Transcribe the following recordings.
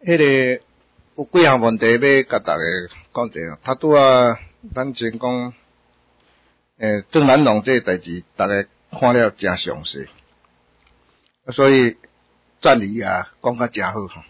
个有几项问题要甲大家讲者，他拄啊，咱先讲，郑南榕这个代志，大家看了真详细，所以赞伊啊，讲甲真好吼。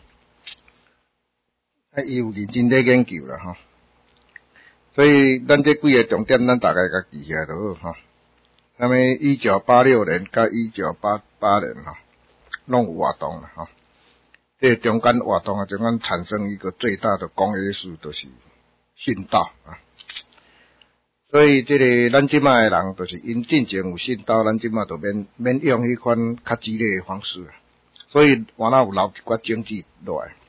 伊有认真咧研究啦吼，所以咱这几个重点，咱大家甲记起来就好吼。那么1986年甲1988年吼，拢有活动啦吼。这中间活动啊，中间产生一个最大的公约数，就是信道啊。所以这个咱即卖的人，就是因进前有信道，咱即卖就免用迄款较激烈的方式啊。所以原来有留一寡经济落来。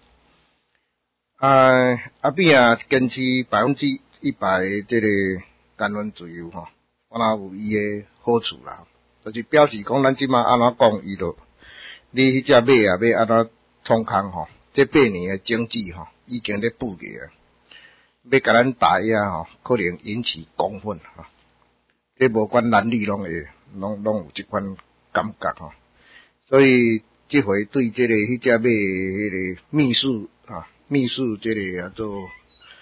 阿扁啊，坚持100%的这个言论自由吼，原来有伊的好处啦，就是表示讲咱即卖安怎讲，伊就你迄只马啊要安怎创空吼，这8年的经济吼已经咧布局啊，要甲咱打压吼，可能引起公愤吼，这无管男女拢有即款感觉吼，所以这回对这个迄只马迄个秘书这个叫做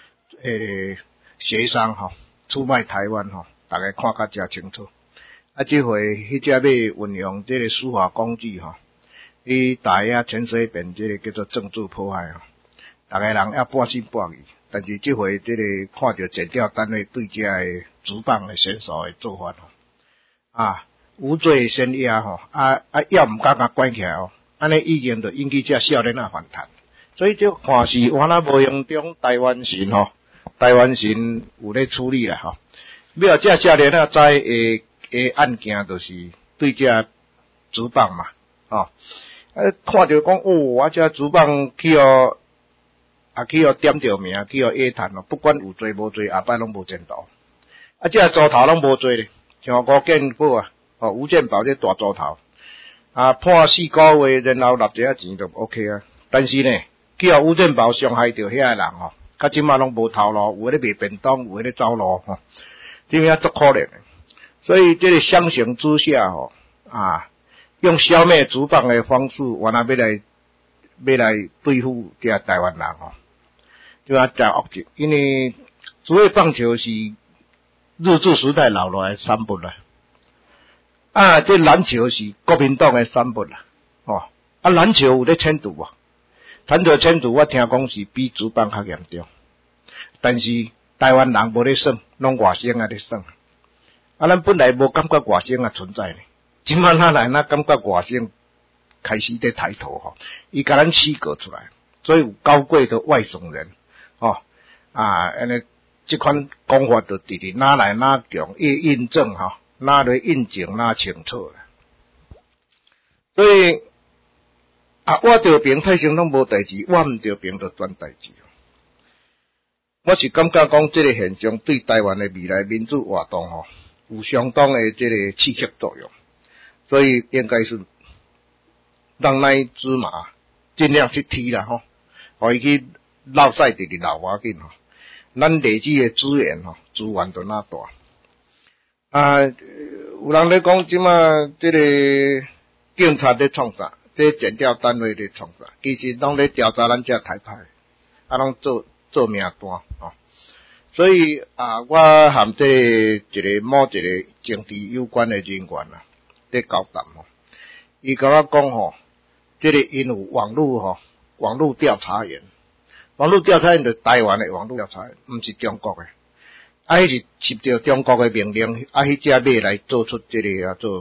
协商吼，出卖台湾吼，大家看较真清楚。这回迄只马运用这个司法工具吼。伊打压全世界这个叫做政治迫害吼，大家人也半信半疑，但是这回这个看到检调单位对这个职棒的选手的做法吼，无罪先压吼，要毋敢甲关起来哦，安尼已经就引起这少年仔反弹，所以这看是原来无用中台湾神吼，台湾神有咧处理啦吼，了这少年仔知的案件就是对这职棒嘛，吼。看到讲这主棒去点着名，去A谈咯，不管有罪无罪，下摆拢无前途。这组头拢无罪咧，像吴建宝吴建宝这大组头，判4个月，然后纳这钱就 OK 啊。但是呢，去吴建宝伤害到遐个人吼，到即马拢无头路，有咧卖便当，有咧走路吼，这样足可怜的。所以这个相形之下吼用消灭主棒的方式，原来要来对付这台湾人吼，就真恶极。因为职业棒球是日治时代留落来的产物啦，这篮球是国民党的产物啦，篮球有咧迁徙啊，谈到迁徙，我听讲是比主棒较严重，但是台湾人无咧算，拢外省啊咧算，咱本来无感觉外省啊存在呢。今晚他来，感觉外省开始在抬头吼，伊甲咱区隔出来，所以有高贵的外省人安尼这款讲法就直直哪来哪强，越印证哪来印证哪清楚啦。所以我着平太成拢无代志，我毋着平就全代志。我是感觉讲这个现象对台湾的未来民主活动有相当的这个刺激作用。所以应该是让那芝麻尽量去踢啦互伊去落赛直直落要紧咱累积的资源就哪大。有人咧讲即马这个警察咧创啥，这检调单位咧创啥，其实拢咧调查咱这台派，拢做名单所以我含这某一个政治有关的人员咧交谈伊甲我讲这个因有网络调查员，网络调查员就是台湾的网络调查员，毋是中国的，迄是接到中国的命令，迄只马来做出这个叫做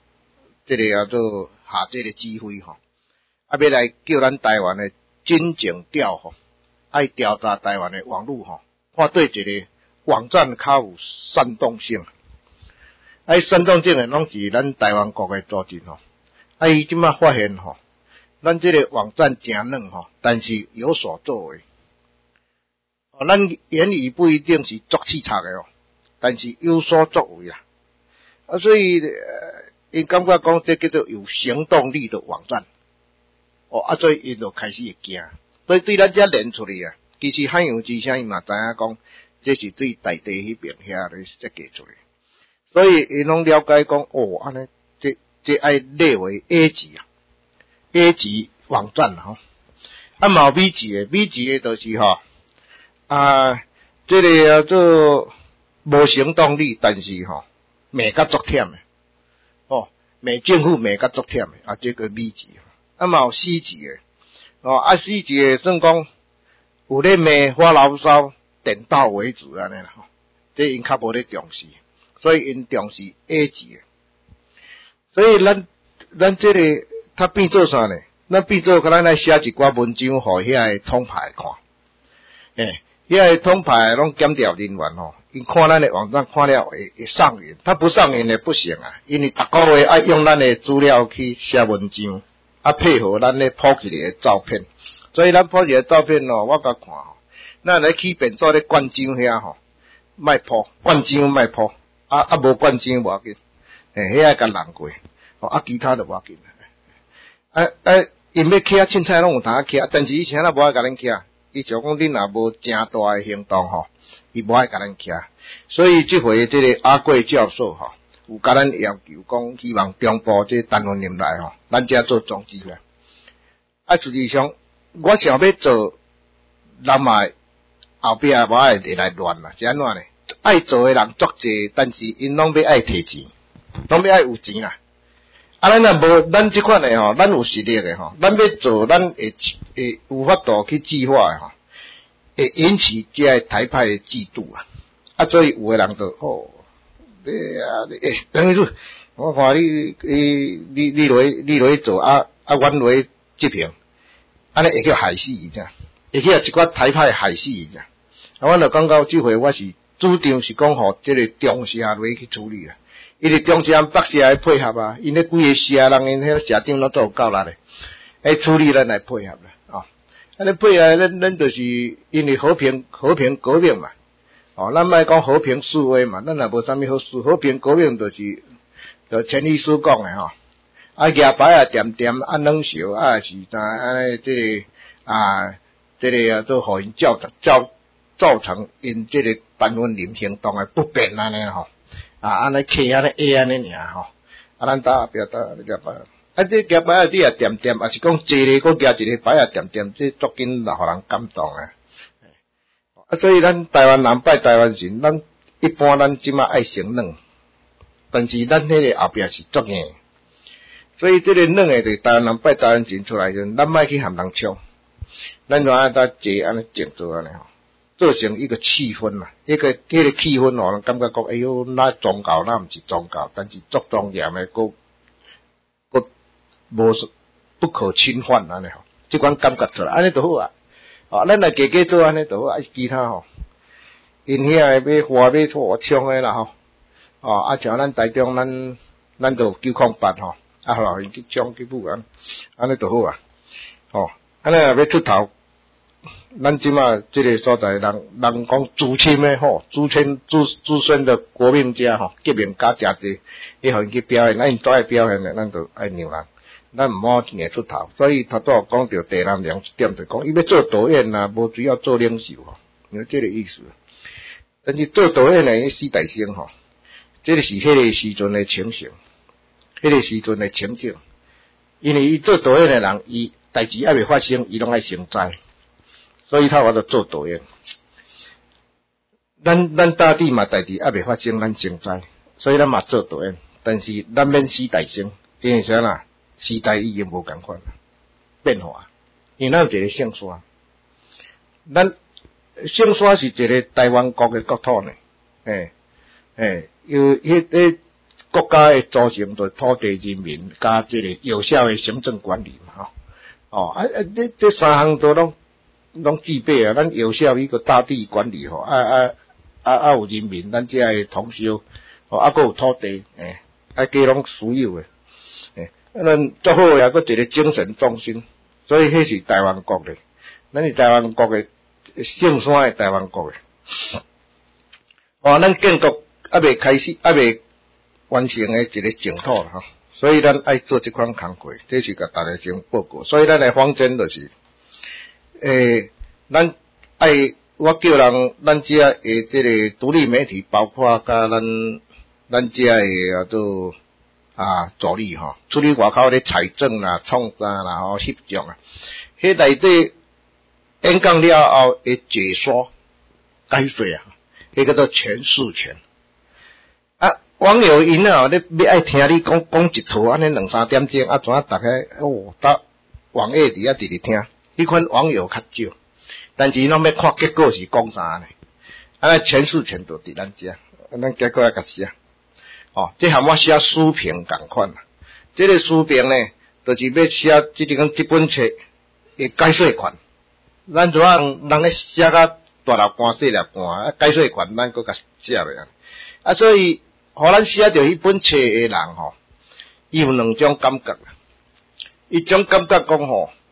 下这个指挥要来叫咱台湾的军警调爱调查台湾的网络看对一个网站较有煽动性。煽动性的拢是咱台湾国的组织伊即马发现咱这个网站真软但是有所作为。咱言语不一定是作刺策的但是有所作为啦。所以因感觉讲这叫做有行动力的网站。所以因就开始会惊。所以对咱遮练出来其实海洋之声伊嘛知影讲，这是对大地迄边遐咧设计出来。所以伊拢了解讲安尼这爱列为 A 级网站嘛有美字诶，美字诶就是这个叫做无行动力，但是骂甲足忝诶，骂政府骂甲足忝诶，这个美字。嘛有死字诶，死字诶算讲有咧骂发牢骚，点到为止安尼啦，这因较无咧重视，所以因重视 A 字诶。所以咱这个它变做啥呢？咱变做甲咱来写一寡文章，互遐个统派看。遐个统派拢检调人员因看咱的网站看了会上瘾，他不上瘾也不行啊，因为逐个月爱用咱的资料去写文章，配合咱咧铺起来的照片，所以咱铺起来的照片我甲看咱来去变做咧灌章遐莫铺灌章莫铺，无灌章无要紧，遐甲人过，其他就无要紧。因要徛凊彩拢有通徛，但是以前无爱甲咱徛，伊就讲恁若无正大诶行动伊无爱甲咱徛，所以即回这个阿贵教授有甲咱要求讲，希望中部这单元林内咱遮做种子啦。实际上我想要做，人嘛后壁无爱来乱啦，是安怎呢？爱做诶人足济，但是因拢要爱摕钱，拢要爱有钱啦。咱若无咱即款诶咱有实力诶咱要做，咱会有法度去计划诶会引起这个台派诶嫉妒啊。所以有诶人就等于是我看你落去做阮落去执行，安尼会叫害死伊者，会叫一寡台派害死伊者。我就感觉即回我是主张是讲互即个中社落去处理啦。因为中社北社来配合啊，因咧几个社人因迄社长拢做有够力咧，处理咱来配合啦，安尼配合咱就是因为和平革命嘛，咱莫讲和平示威嘛，咱也无啥物好事，和平革命就千里书讲诶举牌点软烧是安尼这个做互因造成因这个单元林行动诶不便安尼安尼客安尼安尼尔咱搭不要搭举牌，这举牌你也点，也是讲坐咧，佫举一个牌点，这足紧互人感动所以咱台湾人拜台湾人，咱一般咱即马爱承认，但是咱迄个后壁是足硬，所以这个软诶，对台湾人拜台湾人出来时，咱莫去含人抢，咱就爱搭坐安尼静坐安尼做成一个气氛啦，迄个气氛人感觉讲，哎哟，那宗教那毋是宗教，但是足庄严诶，佫无不可侵犯安尼即款感觉出来，安尼就好啊。咱来家做安尼就好，其他因遐诶要花要土冲诶啦像咱台中咱就908后来去冲去补安尼就好啊。安尼若要出头。咱即马这个所在人讲资深的资深的国民家革命家诚济，互因去表演，因都爱表现的，咱就爱让人，咱毋好硬出头。所以头拄讲到第三一点就讲，伊要做导演无需要做领袖因为这个意思。但是做导演的四大生这个是迄个时阵的情形，迄个时阵的情景，因为伊做导演的人，伊代志还未发生，伊拢爱先知。所以他我就做导演，咱大地嘛代志还未发生，咱先知，所以咱嘛做导演。但是咱免死代生，因为啥啦？时代已经无共款啦，变化。因为咱有一个圣山，咱圣山是一个台湾国的国土呢，有迄个国家的组成就土地人民加这个有效的行政管理嘛，这三项都拢具备啊！咱有效一个大地管理有人民，咱才会同修佫有土地皆拢私有咱足好也佫一个精神中心，所以迄是台湾国的，咱是台湾国的圣山的台湾国的。咱建国还未开始，还未完成的一个净土啦所以咱爱做这款工作，这是甲大家先报告。所以咱的方针就是。咱爱我叫人，咱遮诶，这个独立媒体，包括甲咱遮诶做助理处理外口咧财政啦、创啥啦、翕相迄内底演讲了后会解说解说啊，迄叫做诠释权。啊，网友因啊，你要爱听你讲一套安尼2、3点钟，啊，怎啊大家搭网页伫遐直直听，迄款网友较少，但是拢要看结果是讲啥呢？啊，诠释权就伫咱遮，咱结果要甲写。这含我写书评共款啦。这个书评呢，就是要写这本册的解说权。咱怎样人咧写甲大粒汗细粒汗，解说权咱搁甲写袂啊，所以互咱写着迄本册的人伊有2种感觉啦。一种感觉讲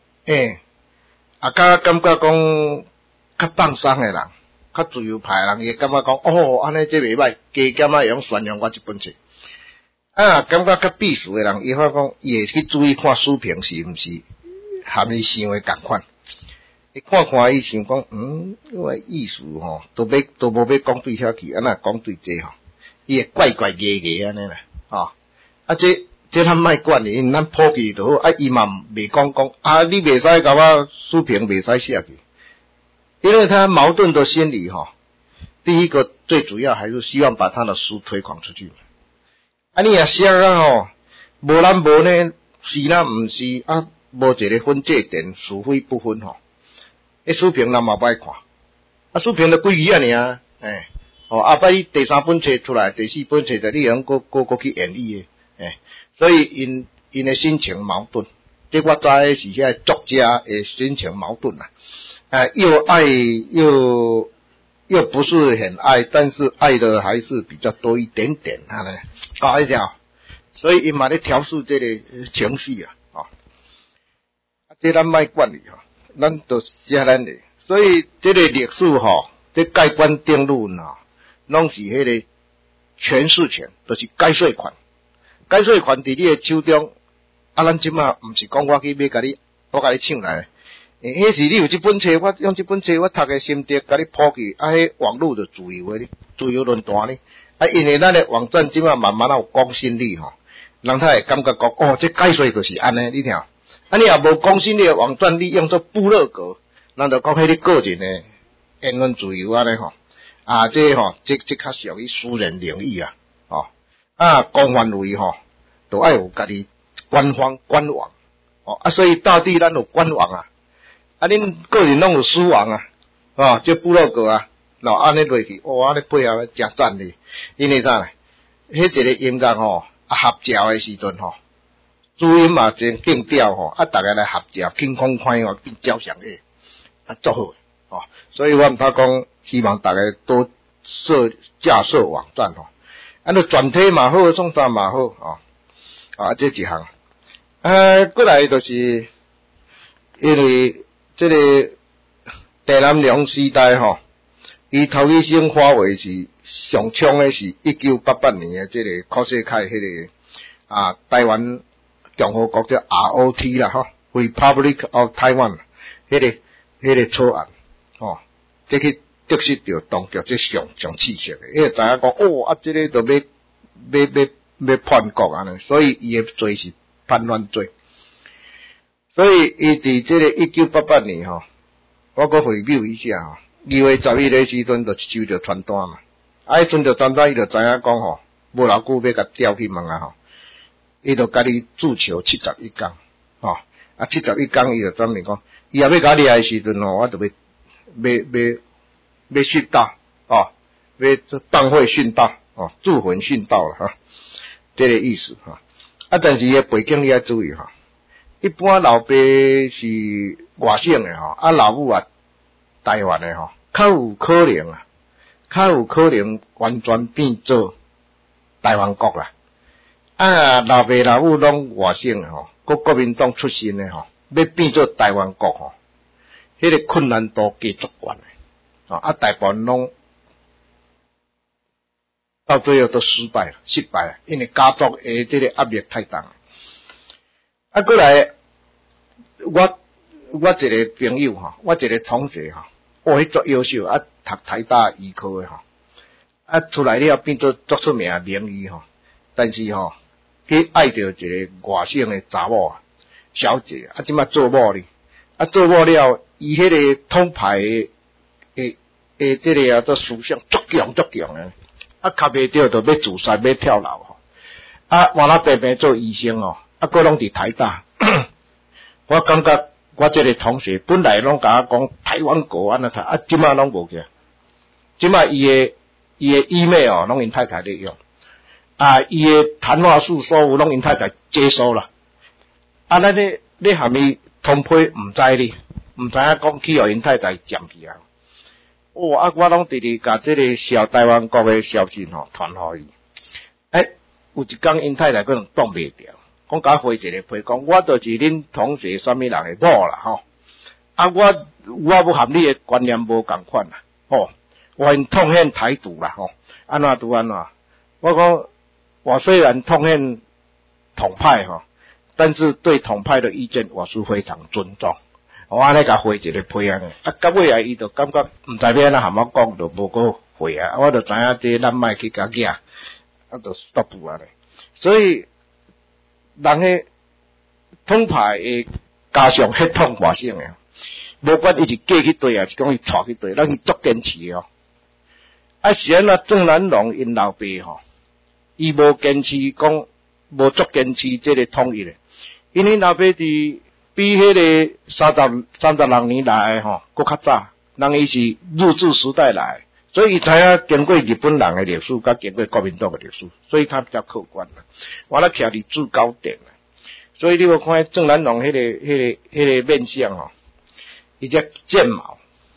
甲感觉讲较放松的人，较自由派的人，伊会感觉讲安尼这袂歹，加减会用宣扬我这本册。感觉较避暑的人，伊发讲伊会去注意看书评是毋是含伊想的共款。伊看伊想讲，我意思都无要讲对遐去，那讲对这伊会怪怪揢揢安尼啦，这咱莫管伊，咱普及就好。伊嘛袂讲你袂使甲我书评袂使写去，因为他矛盾的心理第一个最主要还是希望把他的书推广出去。你也写无咱无呢，是啦毋是无一个分界点，是非不分书评咱嘛歹看，书评就几字啊尔，摆你第3本册出来，第4本册就你用搁去演绎的，所以因的心情矛盾。这我知是遐作者的心情矛盾啦，又爱又不是很爱，但是爱的还是比较多一点点搞一条，所以因嘛咧调试这个情绪这咱莫管理咱都写咱的，所以这个历史这盖棺定论拢是迄个诠释权，就是解说权。解说权伫你的手中，咱即马毋是讲我去要甲你抢来。迄时你有这本册，我用这本册我读的心得，甲你普及，迄网络就自由的，自由论坛呢。因为咱的网站即马慢慢有公信力人他会感觉讲，这解说就是安尼，你听。你也无公信力的网站，你用作部落格，咱就讲迄个个人的言论自由安尼这较属于私人领域公范围都爱有家己官网所以到底咱有官网恁个人拢有私网这部落格安尼落去，安尼配合真赞哩。因为啥呢？迄一个音乐合照的时阵主音嘛真劲调大家来合照，轻松快活变照相的足好所以我毋通讲，希望大家多架设网站就转贴嘛好，创啥嘛好这一项过来就是因为这个陈南梁时代伊头一先发为是上冲的是1988年的这个柯世凯迄个台湾共和国叫 ROT 啦Republic of Taiwan 迄个草案这去得失着当局这上刺激的，因为知影讲这个就要叛国安尼，所以伊的罪是叛乱罪。所以伊伫这个1988年我搁回顾一下2月11日的时阵就收着传单嘛，迄阵就传单伊就知影讲无偌久要甲调去问伊就甲你自求71天71天伊就专门讲，伊也要甲你的时阵我就要殉道要办会殉道祝魂殉道了这个意思但是伊的背景你要注意一般老爸是外省的老母台湾的较有可能完全变做台湾国啦老爸老母拢外省的国民党出身的要变做台湾国迄个困难度加足悬的大部分拢到最后都失败了，因为家族的这个压力太大过来我一个朋友我一个同学迄足优秀读台大医科的出来了变做足出名的名医但是去爱着一个外省的查某小姐即摆做某哩做好了，伊迄个统派诶这个做思想足强诶，卡袂着就要自杀要跳楼吼，换了白白做医生哦，佫拢伫台大，我感觉我这个同学本来拢甲我讲台湾国安读，即马拢无去，即马伊的 email 拢因太太咧用，伊的谈话术所有拢因太太接收了，咱咧下面通批毋知哩，毋知影讲去互因太太占去啊。我拢直直甲这个小台湾国的消息传互伊。有一天因太太可能挡袂掉，讲甲回一个批讲，我就是恁同学什么人的某啦吼。我要含你的观念无共款啦，吼，我因痛恨台独啦吼，安怎拄安怎？我讲我虽然痛恨统派吼，但是对统派的意见我是非常尊重。我安尼甲回一个批安尼，到尾啊，伊就感觉毋知要安怎含我讲，就无搁回啊。我就知影这咱莫去甲举，就 stop 啊咧。所以人迄统派会加上血统外省诶，无管伊是嫁去对啊，是讲伊娶去对，咱是足坚持哦。是安那郑南榕因老爸吼，伊无坚持讲，无足坚持这个统一诶，因为老爸伫。比迄个36年来吼，搁较早，人伊是日治时代来，所以伊知影经过日本人的历史，甲经过国民党的历史，所以他比较客观啦。我咧徛伫制高点啦，所以你有看郑南榕迄个面相吼，伊只剑矛，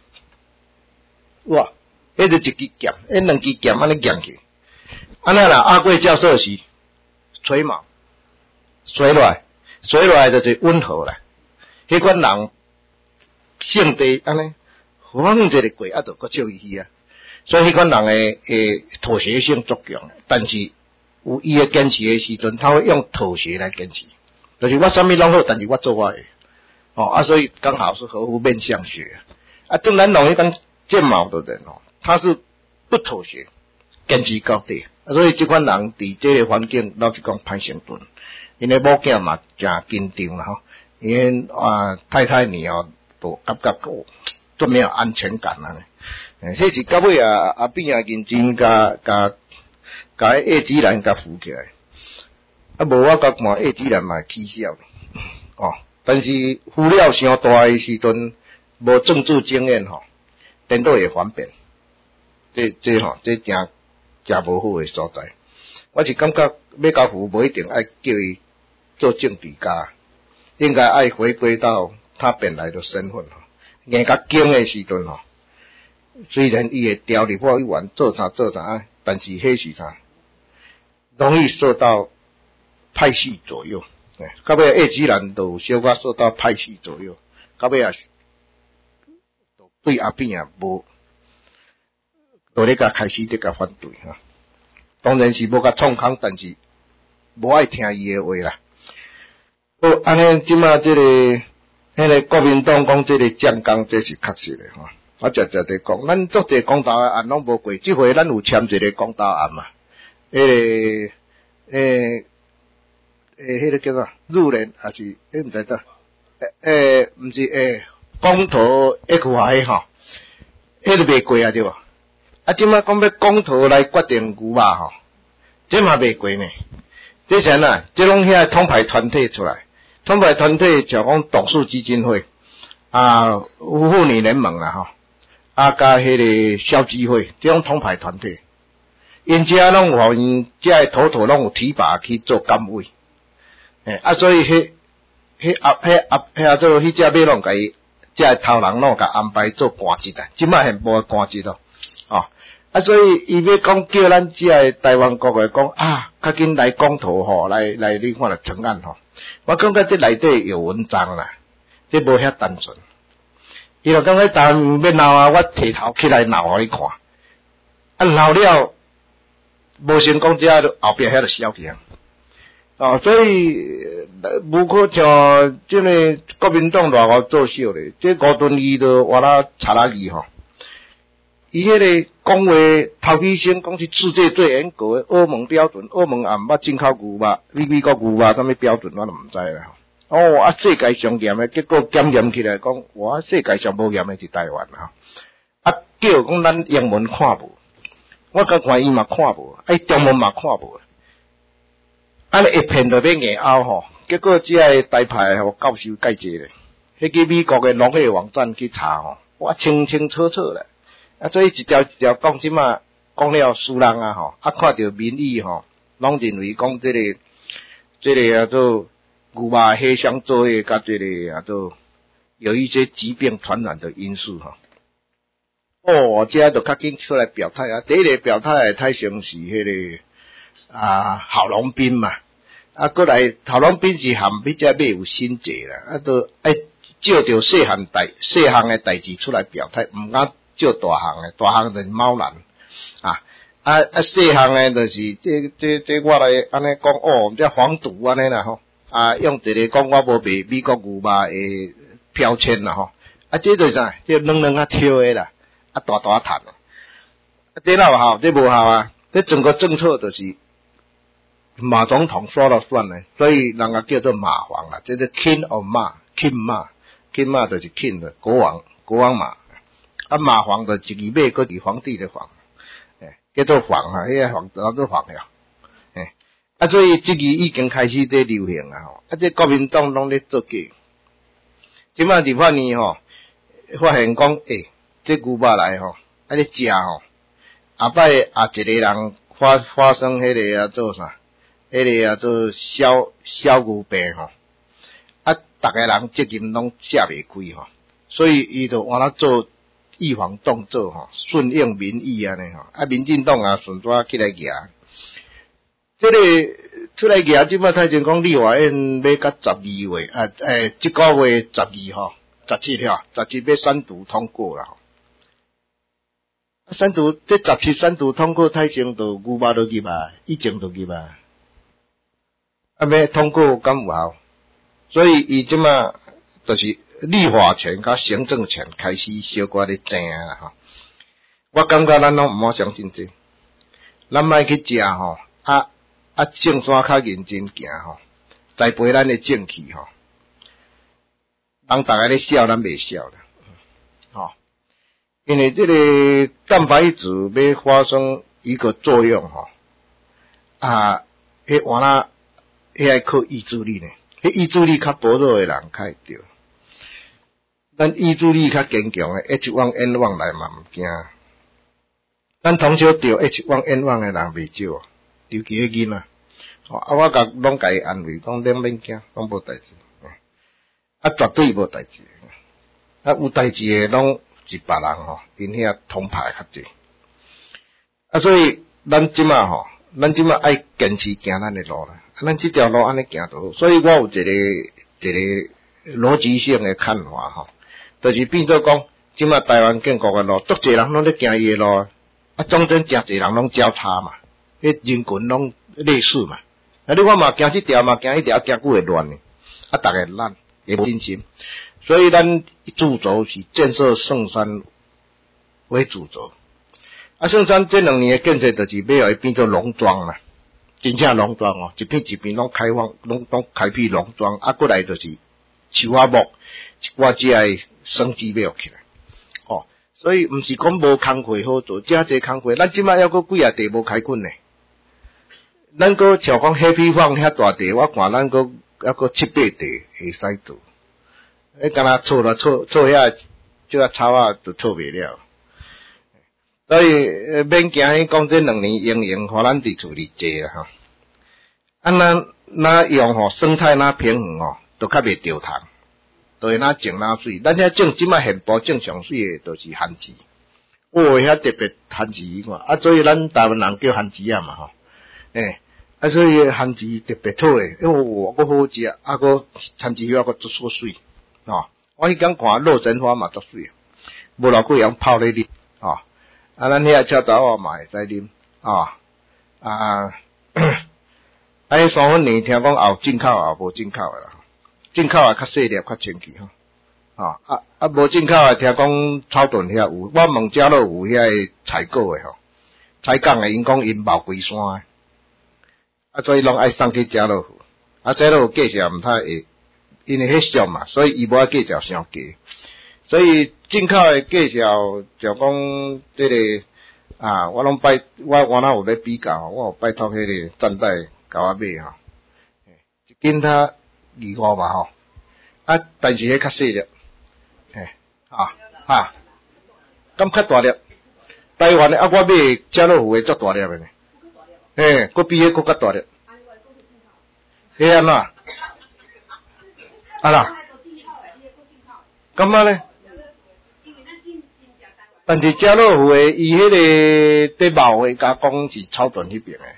哇，迄是一支剑，两支剑安尼剑起，安那啦，阿贵教授是垂矛，垂落来就是温和啦。迄款人性地安尼，放一个过就搁笑伊啊，所以迄款人诶妥协性足强，但是有伊诶坚持诶时阵，他会用妥协来坚持，就是我啥物拢好，但是我做我诶，所以刚好是合乎面相学郑南榕迄种剑矛的人他是不妥协，坚持到底，所以这款人伫这个环境老实讲歹生存，因为某囝嘛真紧张啦吼。因为太太你都感觉都没有安全感啊呢，所以是到尾变认真甲叶子兰甲扶起来，无我甲看叶子兰嘛起笑但是扶了伤大诶时阵，无政治经验颠倒会反变，这真无好诶所在。我是感觉要甲扶无一定爱叫伊做政治家。应该爱回归到他本来的身份硬较精的时阵虽然伊会调立法委员做啥，但是迄是啥，容易受到派系左右。到尾叶子兰都小可受到派系左右，到尾对阿扁无，都咧甲开始咧甲反对当然是无甲创康，但是无爱听伊的话啦。安尼即马这个迄个国民党讲这个蒋公，这是确实的我直直地讲，咱足侪公投案拢无过，即回咱有签一个公投案嘛，迄个叫做入联还是毋知道，毋是公投 X 化迄迄个未过对无？即马讲要公投来决定牛肉这嘛未过呢。这啥呐？这拢遐统派团体出来。统派团体像讲董事基金会妇女联盟啦甲迄个消基会，这种统派团体，因遮拢有互因遮头头拢有提拔去做干委，所以做迄只要拢甲伊遮头人拢甲安排做官职啊，即摆现无官职咯，所以伊要讲叫咱遮台湾国的讲较紧来公投来你看了成案我感觉这内底有文章啦，这无遐单纯。伊就感觉当要闹我提头起来闹互你看，闹了无成功，这后壁遐就消去所以无可像这个国民党偌个作秀咧，这吴敦义就活啦查拉伊伊迄个讲话头起先讲是世界最严格的欧盟标准，欧盟也毋捌进口牛肉，美国牛肉啥物标准我都毋知啦。 世界上严诶，结果检验起来讲，哇，世界上无严诶是台湾叫讲咱英文看无，我甲看伊嘛看无，中文嘛看无，安尼一片都变硬凹吼，结果只个台派教授介济咧，迄个美国诶农业网站去查吼，哇，清清楚楚咧，所以一条一条讲即嘛讲了输人看到民意拢认为讲这个做牛肉黑箱作业，甲这个做有一些疾病传染的因素这就较紧出来表态第一个表态太像是迄个郝龙斌嘛，过来郝龙斌是含比较有心结啦，都照着细项诶代志出来表态，毋敢照大项诶，大项就是猫男细项诶就是这我来安尼讲这黄赌安尼啦用一个讲我无卖美国牛肉诶标签啦这就是啥？这两挑诶啦，大赚这哪有效？这无效这整个政策就是马总统说了算呢，所以人家叫做马皇啦，这是 King of 马 ，King 马就是 King 的国王马，马皇的一字马，佫是皇帝的皇，叫做皇迄个皇叫做皇了，所以这个已经开始在流行这国民党拢咧做假，即摆伫遐呢发现讲这牛肉来咧食后摆一个人发生迄个做啥？迄个做小牛病逐个人责任拢卸袂开所以伊就换做预防动作顺应民意安尼民进党顺抓起来举。这个出来举即摆太前讲立法院要到12月即个月12 17要三读通过啦三读这17三读通过太前就牛肉就入以前就入要通过敢有效？所以伊即马就是立法权甲行政权开始小可咧争啦我感觉咱拢毋好相信这，咱莫去食正山较认真行栽培咱的正气人逐个咧笑，咱袂笑啦因为这个蛋白质要发生一个作用迄换啦。迄爱靠意志力呢，迄意志力较薄弱的人较会着，咱意志力较坚强的 H1N1 来嘛毋惊，咱通常着 H1N1 的人袂少尤其迄囡仔我拢甲伊安慰讲恁免惊，拢无代志绝对无代志有代志的拢是别人因遐通牌较济所以咱即马爱坚持行咱的路啦咱这条路安尼行就好，所以我有一个逻辑性的看法就是变做讲，即马台湾建国的路，足侪人拢咧行伊的路中间真侪人拢交叉嘛，迄人群拢类似嘛，你我嘛行这条嘛行迄条，行久会乱呢，逐个咱也无信心，所以咱主轴是建设圣山为主轴，圣山这2年的建设就是要变做农庄啦。真正农庄一片一片拢开放，拢开辟农庄过来就是树木，一寡只个生机要起来所以毋是讲无工课好做，遮济工课，咱即摆还佫几啊地无开垦呢，咱佫像讲Happy Farm遐大地，我看咱佫还佫7、8地会使做，敢若错遐即个草就错袂了。所以免惊讲这2年营，互咱伫厝里坐啦咱用生态平衡都较袂掉糖，都会种水。咱遐种即摆现部种上水的，都是番薯。遐特别番薯看所以咱台湾人叫番薯嘛所以番薯特别好诶，因为佫好食佫番薯叶佫足水我迄天看洛神花嘛足水，无偌几样泡咧啉咱遐赤豆仔嘛会使啉迄酸粉泥听讲也有进口也无进口诶啦，进口较细粒较清气无进口诶听讲草屯遐有，我问遮落有遐个采购诶采购诶因讲因冒规山诶所以拢爱送去遮落这落有价钱毋太会因为迄俗嘛，所以伊无爱计较伤低。所以进口的计较就讲这个啊，我拢我哪有咧比较，我有拜托迄个站代甲我买吼，一斤他25嘛吼，啊，但是迄较细粒，咁较大粒。台湾的啊，我买家乐福的足大粒的呢，佫比迄佫较大粒。迄安怎？啊啦，感觉咧？但是家乐福的伊迄个底帽的加工是超短迄边的，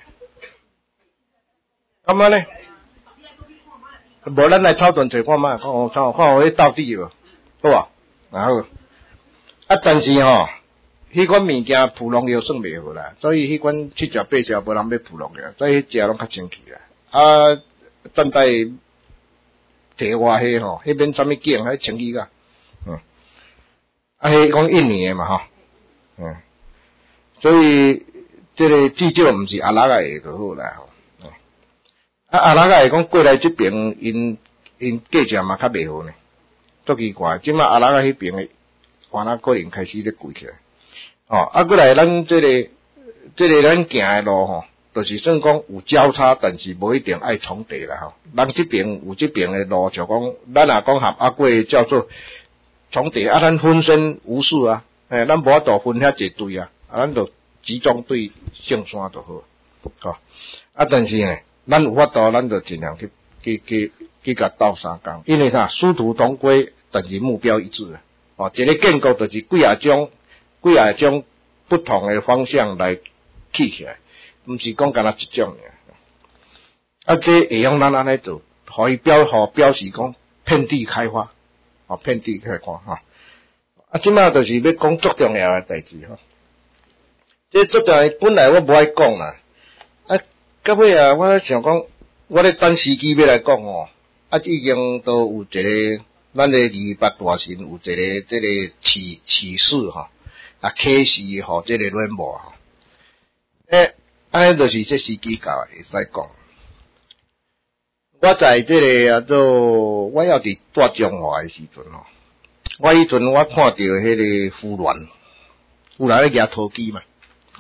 感觉咧？无咱来超短找看卖，看有迄到底无？好啊，然后但是吼。迄款物件普农药算袂好啦，所以迄款7只8只无人要普农药，所以食拢较清气啦。啊，站代摕我迄吼，迄免啥物镜，迄清气个，迄讲印尼的嘛吼，所以这个至少毋是阿拉个就好啦吼。阿拉个讲过来这边因价钱嘛较袂好呢，足奇怪，即马阿拉个迄边的换那个人开始咧贵起来。过来咱这个咱行的路吼，就是算讲有交叉，但是无一定爱重叠啦吼。咱这边有这边的路，就讲咱若讲合过叫做重叠，咱分身无数啊，咱无法度分遐一堆啊，咱就集中对上山就好，但是呢，咱有法度，咱就尽量去甲斗相共，因为啥殊途同归，但是目标一致啊。一个建构就是几啊种不同的方向来起起来，毋是讲干那一种尔。这会用咱安尼做，互表示讲遍地开花，遍地开花哈。即马就是要讲足重要的代志哈。这足重要，本来我无爱讲啦，到尾我想讲，我咧等时机要来讲哦。已经都有一个咱的28大神有一个这个启示哈。启示吼，这个软磨吼，安尼就是这时机到会使讲。我在这个我要伫大中华的时阵吼，我迄阵我看到迄个妇联咧举土机嘛，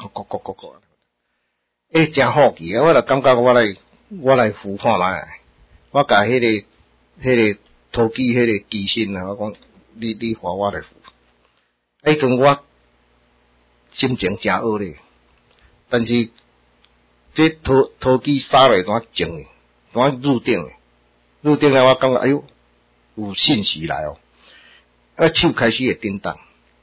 真好奇啊！我就感觉我来扶看来，我甲迄个土机迄个机身啊，我讲你换我来扶。迄阵我心情真恶劣，但是这土机沙来怎静诶，怎入定了，我感觉哎呦有信息来哦，手开始会震动，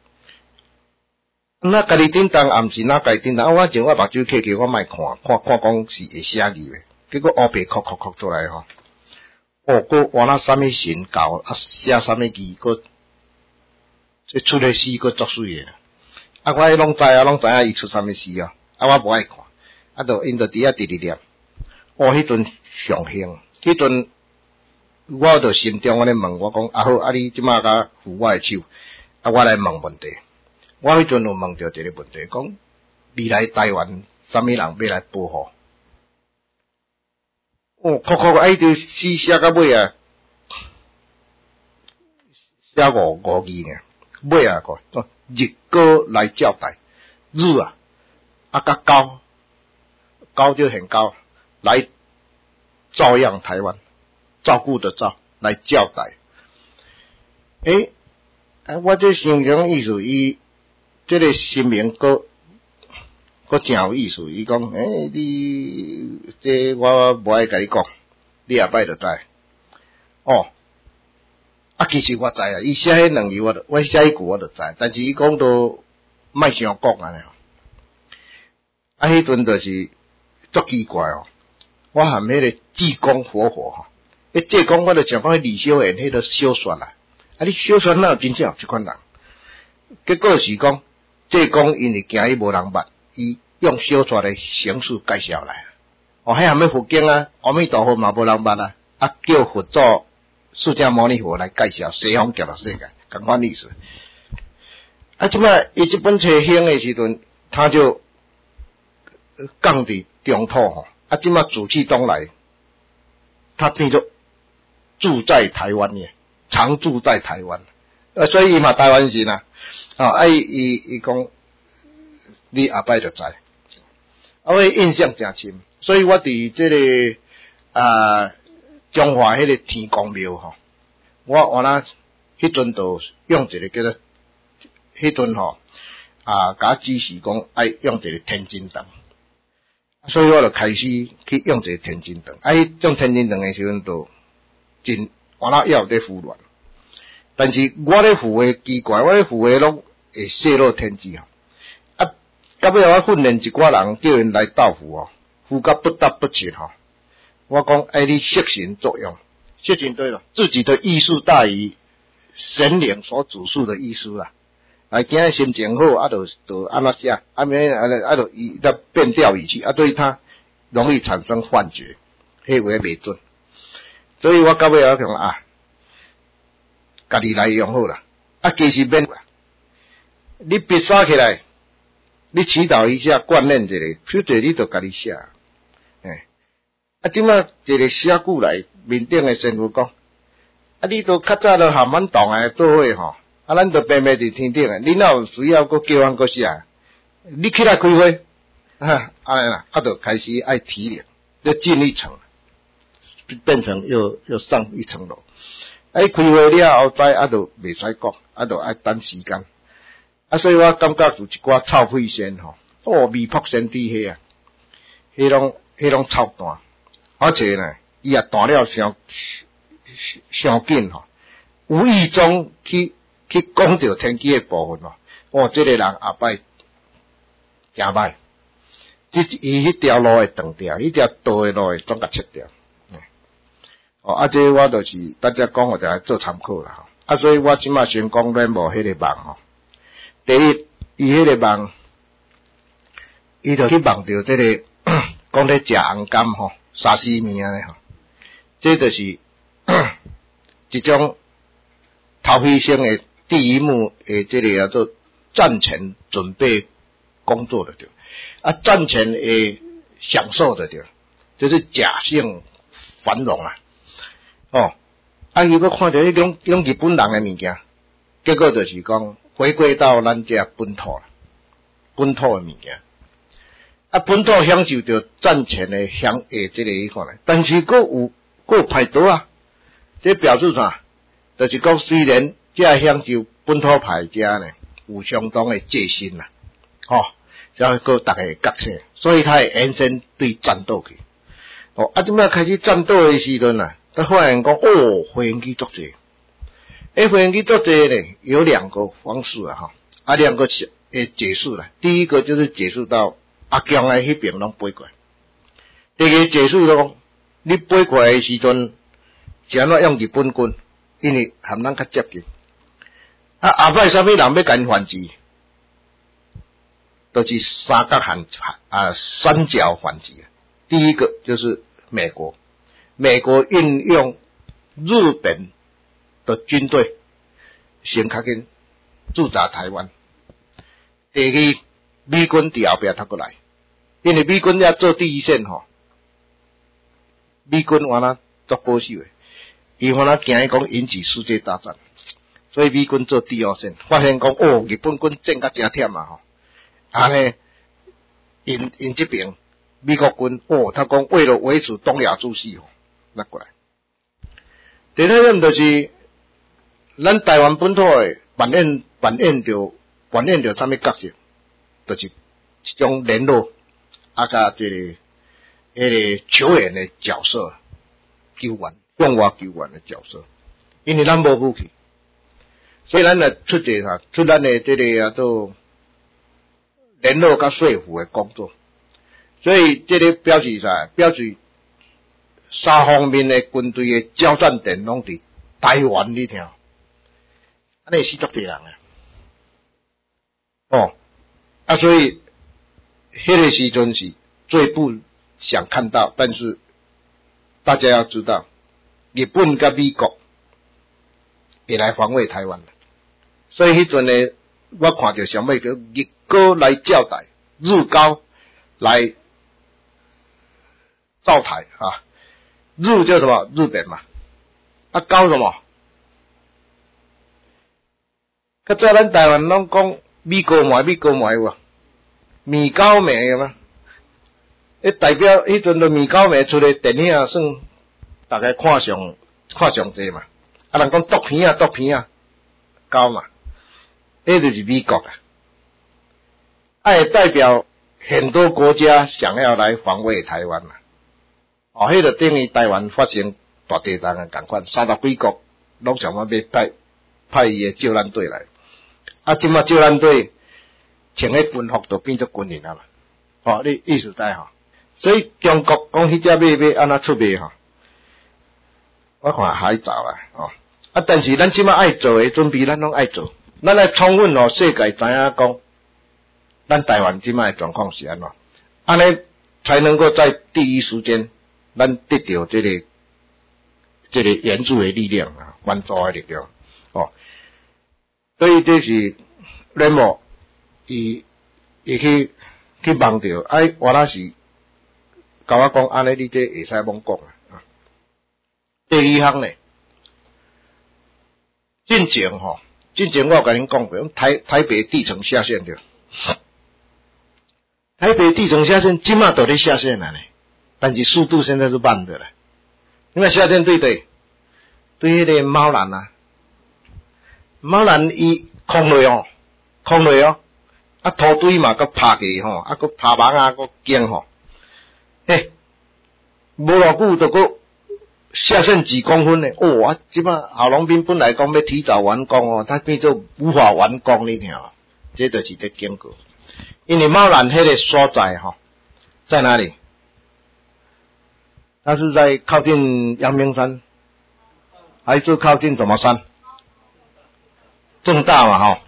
那家己震动，也毋是那家己震动，我目睭起，我莫看讲是会写字诶，结果黑白哭出来吼，佫换那啥物神教写啥物字，佫这出来诗佫足水诶。我迄拢知影伊出啥物事啊！我无爱看，就因着伫遐直念。迄阵上兴，迄阵我就心中我咧问我讲，好，你即马甲扶我诶手，我来问问题。我迄阵有问着一个问题，讲未来台湾啥物人要来保护？就诗写到尾啊，写五字呢，尾啊个。日哥来交代，日甲高就很高，来照样台湾，照顾的照来交代。我这想想意思，伊这个新名佫真有意思。伊讲，你这我无爱甲你讲，你下摆就知。其实我知啊，伊写迄两字我写迄句我就知，但是伊讲到莫伤讲安尼。迄阵就是足奇怪哦。我含迄个济公活吼，济公我就想讲李小燕迄个小说啦。你小说哪有真正有即款人？结果是讲济公因为惊伊无人捌，伊用小说的形式介绍来。迄含要佛经啊，阿弥陀佛嘛无人捌啊，叫佛祖。释迦牟尼佛来介绍西方极乐世界，同款意思。即摆伊这本册兴的时阵，他就降伫中土吼。即摆紫气东来，他变做住在台湾耶，常住在台湾，所以伊嘛台湾人啊，伊讲你后摆就知，我印象真深，所以我伫这个中华迄个天公庙吼，我原来迄阵就用一个叫做迄阵吼甲指示讲爱用一个天津灯。所以我就开始去用一个天津灯，用天津灯的时阵就真原来也有在胡乱，但是我咧胡的奇怪，我咧胡的拢会泄露天机到尾我训练一寡人叫因来斗胡胡到不得不行我讲你色神作用，色神对了，自己的艺术大于神灵所主述的艺术啦。今日心情好，就安怎写，就伊在变调语气，对他容易产生幻觉，迄话袂准。所以我到尾我讲家己来用好啦。其实免，你笔刷起来，你祈祷一下，锻炼一下，否则你就家己写。即摆一个写句来，面顶的师傅讲，你都较早都含阮同的做伙吼。咱就平平伫天顶诶，你哪有需要搁叫阮搁写？你起来开会，安尼啦，就开始爱提炼，就进一层，变成又上一层楼。开会了后再就袂使讲，就爱等时间。所以我感觉有一寡臭屁仙吼，未卜先知迄迄拢臭弹，而且呢，伊也弹了伤紧吼，无意中去讲到天机的部分这个人后摆真歹，伊迄条路会断掉，迄条道的路会总甲切掉。这我就是大家讲，我就来做参考啦。所以我即马先讲咱无迄个梦第一，伊迄个梦，伊就去梦到这个讲咧食红柑沙西米安尼这就是一种头皮性的。第一幕这个叫做战前准备工作的对，战前享受的对，就是假性繁荣如果看到迄种日本人的物件，结果就是讲回归到咱这本土的物件，本土享受到战前的这个迄款但是佫有歹倒这表示啥？就是讲虽然这享受本土派者呢，有相当的戒心啦，才个大家觉醒，所以他会延伸对战斗去。即摆开始战斗的时阵他发现讲飞行机作战，飞行机作战呢有两个方式两个解释啦。第一个就是解释到阿强的迄边拢飞过来，第二个解释讲你飞过来的时阵，是安怎用日本军，因为和咱较接近。后摆啥物人要甲因反击？都是三角反击。第一个就是美国运用日本的军队先较紧驻扎台湾。第二，美军伫后壁头过来，因为美军要做第一线美军原来足保守的，伊原来惊伊讲引起世界大战。所以美军做第二线，发现讲日本军战甲真忝因这边美国军他讲为了维持东亚秩序那过来。第三点就是咱台湾本土的扮演着啥物角色，就是一种联络甲这个球员的角色，球员向外球员的角色，因为咱无武器。所以咱来出咱的这个做联络甲说服的工作，所以这个表示啥？表示三方面的军队的交战点拢伫台湾里头，安尼死足多人所以迄个时阵是最不想看到，但是大家要知道，日本甲美国也来防卫台湾了。所以迄阵呢，我看到上尾叫日高来交代，日高来造台日叫什么？日本嘛。 啊搞什么？较早咱台湾拢讲米糕糜有无？米糕糜有吗？代表迄阵的米糕糜出来电影算大家看上济嘛。啊，人讲毒片啊，高嘛，迄就是美国啊。会代表很多国家想要来防卫台湾嘛。哦，迄个等于台湾发生大地震啊，共款30几国拢想要派伊的救难队来。啊，即马救难队穿个军服就变做军人啊嘛。哦，你意思知吼？所以中国讲迄只要安怎出卖吼？我看还早啦，哦。啊，但是咱即马爱做的准备，咱拢爱做。咱来充分互世界知影讲，咱台湾即马的状况是安怎，安尼才能够在第一时间，咱得到这个援助的力量啊，援助的力量。哦，所以这是联盟伊去望着，原来是甲我讲安尼，你这会使罔讲啊。第二项呢？进前我有甲恁讲过，台北地层下陷对，台北地层下陷，即马都在下陷了呢，但是速度现在是慢的了。因为下陷对迄个猫兰啊，猫兰伊空落哦，啊土堆嘛佮拍起吼，啊佮拍网啊佮惊吼，无偌久就佮下陷几公分呢？哦，啊，即摆郝龙斌本来讲要提早完工哦，他变做无法完工你听，这就是在经过。因为猫兰迄个所在哈，在哪里？它是在靠近阳明山，还是靠近什么山？正大嘛哈，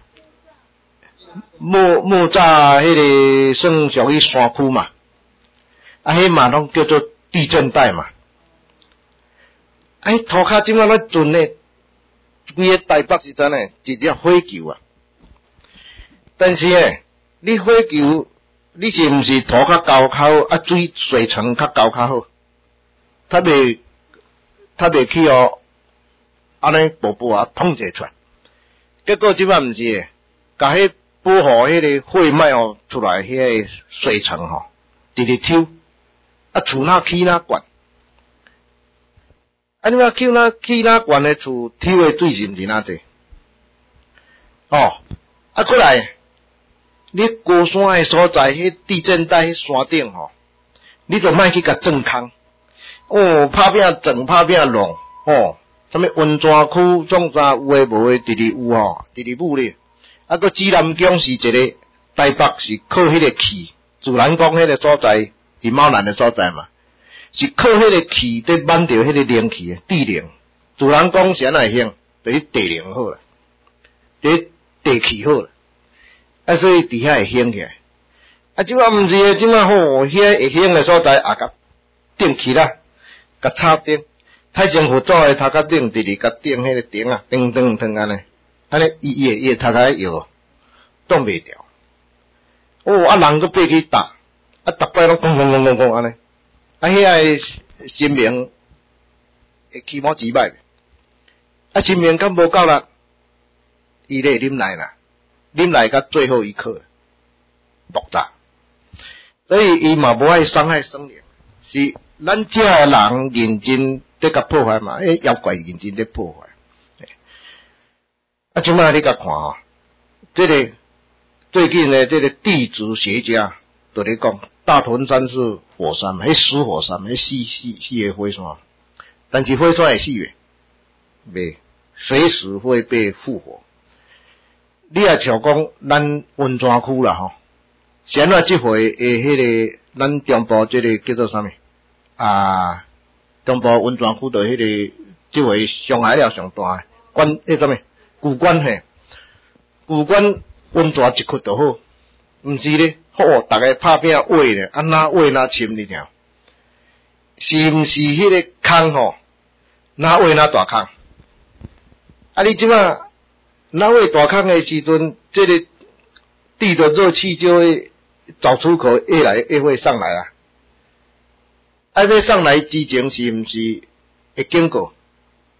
木栅迄个算属于山区嘛，啊，迄嘛拢叫做地震带嘛。土骹即摆咧准呢，规个台北是真诶，一粒火球啊！但是你火球，你是毋是土较高较好，啊水层较高较好？它袂去哦，安尼步步啊统制出来。结果即摆毋是诶，甲迄保护迄个火脉哦出来，迄个水层吼，直直抽，啊厝哪起哪悬。啊！你话起哪悬的厝，抽的水是毋是哪济？哦，啊，过来，你高山的所在，迄地震带迄山顶吼，你就莫去甲钻空。哦，拍拼钻，拍拼弄，哦，什么温泉区、种啥有诶无诶，直直有吼，直直舞咧。啊，个指南宫是一个台北是靠迄个气，自然讲迄个所在是猫南的所在嘛。是靠迄个气在挽着迄个灵气诶地灵，自然讲是安怎兴，就是地灵好啦，就是地气好啦，啊所以伫遐会兴起来。啊即摆毋是诶，即摆好，遐会兴诶所在啊，甲顶起啦，甲插顶，太政府做诶头壳顶，直直甲顶迄个顶啊，噔安尼，安尼伊头壳摇，挡袂牢。哦，啊人佫爬去搭，啊逐摆拢讲安尼。啊，遐个神明会起毛几摆，啊，神明敢无够力，伊咧啉奶啦，啉奶甲最后一刻爆炸，所以伊嘛无爱伤害生灵，是咱遮个人认真在甲破坏嘛，妖怪认真在破坏。啊，即摆你甲看吼，这个最近的这个地质学家都咧讲。大屯山是火山嘛，迄死火山，迄死的火山，但是火山会死诶，袂随时会被复活。你也像讲咱温泉区啦吼，现在即回迄个咱中部这个叫做啥物啊？中部温泉区的迄个即回上海了上大啥物古关嘿，古关温泉一窟就好，毋是咧。哦，大家拍拼挖咧，啊哪挖哪深哩听，是毋是迄个坑吼？哪挖哪大坑？啊，你即摆哪挖大坑的时阵，这个地的热气就会找出口，越会上来啊。啊，要上来之前是毋是会经过？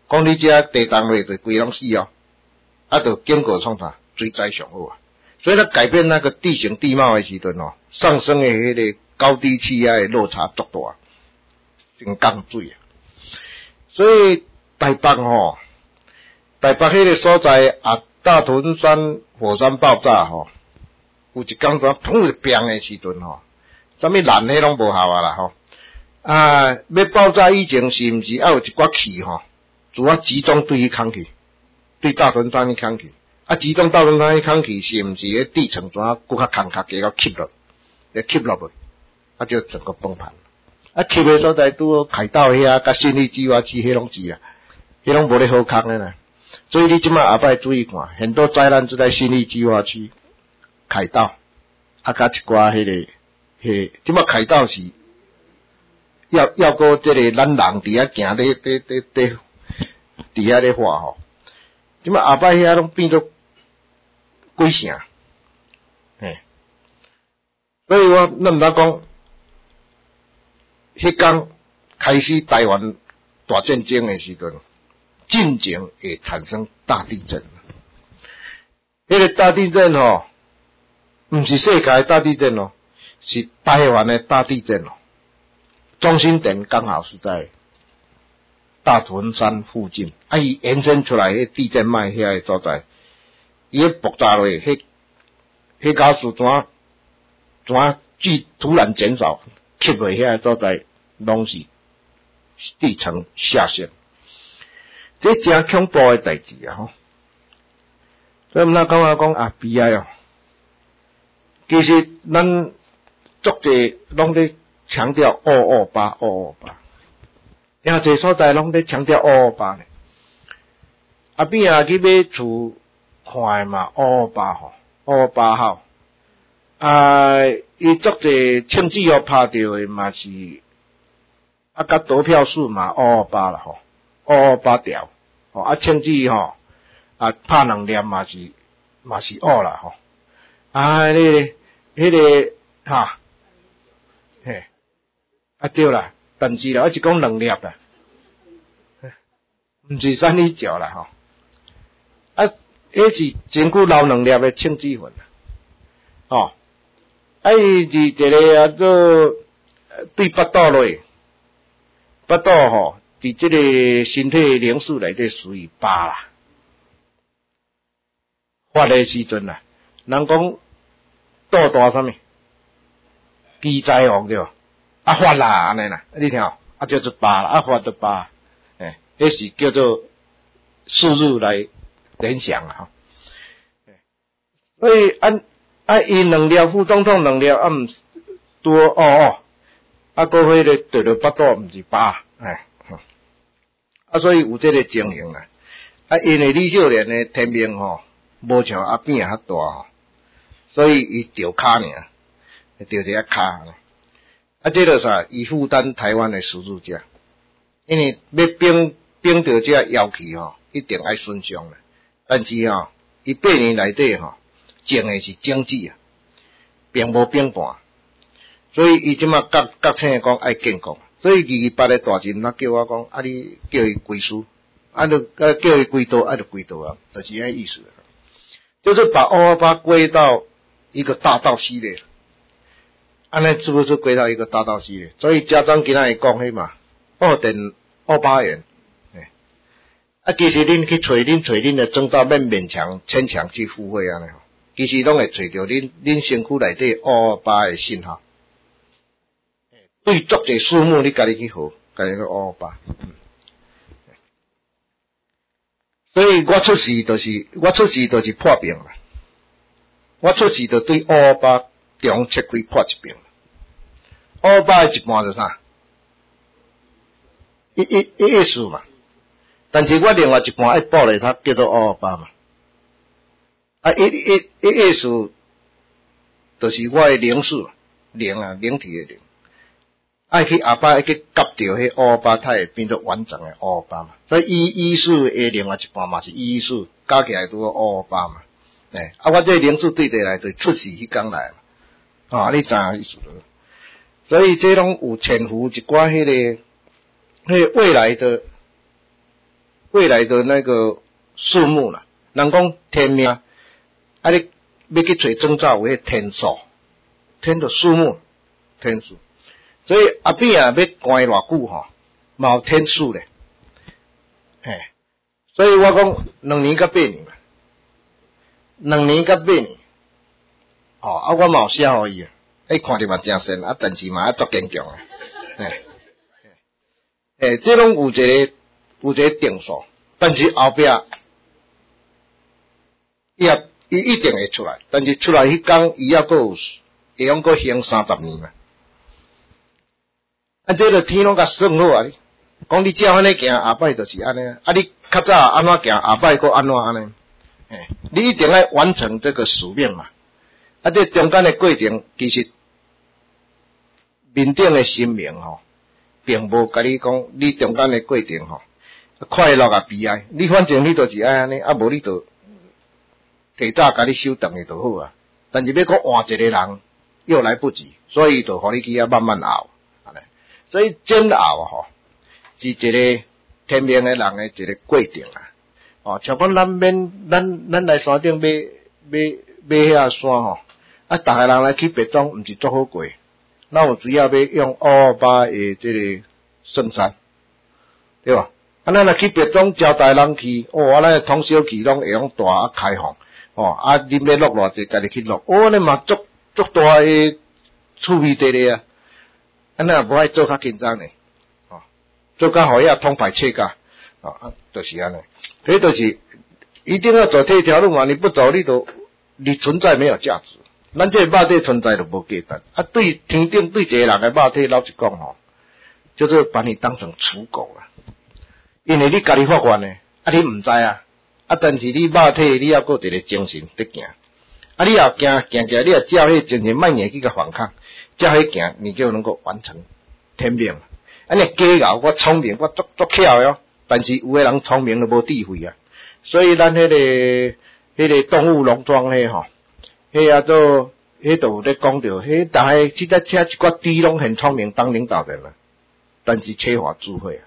讲你遮地动落就规拢死哦，啊，就经过创啥水灾上好啊。所以它改变那个地形地貌的时阵哦，上升的迄个高低气压的落差足大，成降水啊。所以台北迄个所在啊，大屯山火山爆炸有一工阵砰一砰的时阵啥物燃迄拢无效啊啦啊，要爆炸以前是毋是还有一寡气主要集中对迄空气，对大屯山迄空气，啊，集中大屯山迄空气是毋是迄地层怎啊搁较空较加到吸落去，啊，就整个崩盘。啊，吸的所在拄好凯道遐甲新力计划区迄拢是啊，迄拢无咧好空的啦。所以你即摆后摆注意看，很多灾难就在新力计划区、凯道，啊，甲一寡即摆凯道是要过这个咱人伫遐行伫遐咧画即摆后摆遐拢变做鬼城，所以咱毋知讲，迄天开始台湾大战争的时阵。进前会产生大地震，迄个大地震毋是世界的大地震是台湾的大地震中心点刚好是在大屯山附近，啊，伊延伸出来迄地震脉遐个所在，伊迄爆炸落，迄高速怎距突然减少，吸落遐个所在，拢是地层下陷。这真恐怖的代志啊！所以毋通感觉讲啊悲哀其实咱足侪拢咧强调228，诚侪所在拢咧强调228呢。啊边啊去买厝看诶嘛228号，啊伊足侪枪支拍着诶嘛是，啊甲投票数嘛228啦228条，啊，枪支啊，拍2粒嘛是2啦啊，迄个嘿，啊对啦，但是啦，我是讲2粒啦，毋是329啦啊，迄是真久留2粒的枪支份啊，伊是一个做对腹肚落，腹肚伫即个身体零数内底属于8啦，发的时阵啦，人讲肚大啥物，鸡在对吧？啊发啦安尼啦，你听啊叫做8啦，啊发就8，迄是叫做数字来联想啊所以伊2粒副总统2粒毋多啊个迄个对着腹肚毋是8所以有这个情形啦。因为李秀莲的天命无像阿扁遐大所以伊掉卡尔，掉一下卡这个啥？伊负担台湾的输入价，因为要冰着这要气一定爱顺畅啦。但是伊8年内底种的是经济并无变盘，所以伊即马觉醒讲爱建国。所以28个大臣叫我讲，你叫伊归属，叫伊归岛，就归岛就是这意思。就是把228归到一个大道系列，安尼是不是归到一个大道系列？所以家长今仔日讲迄嘛，2.28元，其实恁去找恁的征兆，免勉强牵强去付费安尼其实拢会找到恁身躯内底228的信号。对足侪数目，你家己去学，家己去228。所以我出事就是破病啦。我出事就对228中切开破一病。228的一半是啥？一数嘛。但是我另外一半爱报咧，它叫做228嘛。一数就是我的零数，零体的零。爱去后摆去夹着迄228，它会变做完整的228嘛。所以一数的另外一半嘛是一数，加起来拄好228嘛。我这零数对来就出事迄天来嘛。你知影意思了？所以这拢有潜伏一寡迄个未来的未来的那个数目啦。人讲天命，啊你要去找征兆为天数，天的数目，天数。所以阿扁啊要关偌久吼，嘛有天数咧，嘿。所以我讲2年甲8年嘛，2年甲8年，哦，我嘛有写互伊啊，看着嘛真神啊，但是嘛要足坚强啊，这拢有一个定数，但是后壁伊一定会出来，但是出来迄天伊还佫有会用佫行30年嘛，啊，这个天拢甲算好啊，讲你照安尼行，下摆就是安尼，啊，你较早安怎行，下摆佫安怎安尼，你一定要完成这个使命嘛，啊，这中间的过程其实面顶的神明吼，并无甲你讲，你中间的过程吼，快乐啊悲哀，你反正你就是爱安尼，啊无你就提早甲你收顿的就好啊。但是要讲换一个人又来不及，所以就互你去遐慢慢熬，所以煎熬吼是一个天命的人的一个过程啊。哦，像讲咱来山顶买遐山吼，啊，逐个人来去别庄，毋是足好过。那有主要要用228的这个圣山，对吧？啊，咱若去别庄招待人去，哦，咱通宵去拢会用大开放，哦，啊，恁要落偌济，家己去落，哦，你嘛足大的趣味地咧啊，啊，那无爱做较紧张呢，哦，做较好遐通排切噶，啊，就是安尼，所以就是一定要走这条路嘛，你不走，你存在没有价值。咱这肉体存在就无价值，啊，对天顶对一个人的肉体老实讲吼，就是把你当成刍狗啦。因为你家己发愿呢，啊，你毋知啊，啊，但是你肉体你也有一个精神在行，啊，你也行，你也照迄精神慢眼去甲反抗，照迄行，你就能够完成天命。啊，你假熬我聪明，我足巧哟，但是有的人聪明就无智慧啊，所以咱迄个动物农庄迄吼。迄啊都，迄都有咧讲着，迄逐个即只车一寡猪拢很聪明当领导人啦，但是缺乏智慧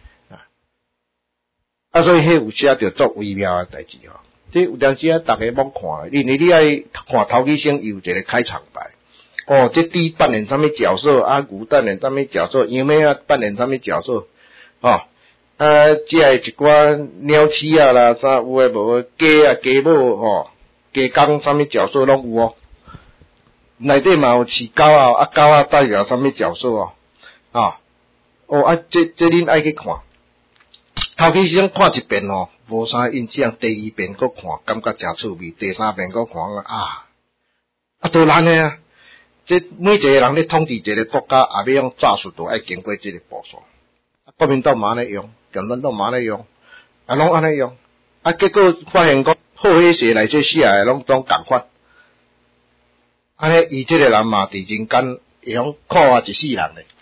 啊，所以迄有写着足微妙诶代志吼。这有阵时啊，逐个罔看，因为你爱看头几声有一个开场白，哦，这猪扮演啥物角色，啊牛扮演啥物角色，羊咩啊扮演啥物角色，哦，即个一寡鸟鼠啊啦，啥有诶无诶，鸡啊鸡母吼。加工啥物角色拢有哦，内底嘛有饲狗啊，啊狗啊代表啥物角色哦，啊，哦啊，这恁爱去看，头几先看一遍哦，无啥印象，第二遍搁看，感觉真趣味，第三遍搁看啊都难诶啊！这每一个人咧统治一个国家，也要用战术，都爱经过这个步数。国民党嘛安尼用，共产党嘛安尼用，啊拢安尼用，啊结果发现讲。好迄些来这写诶，拢共款。安尼，伊这个人嘛，伫人间会用苦活一世人咧。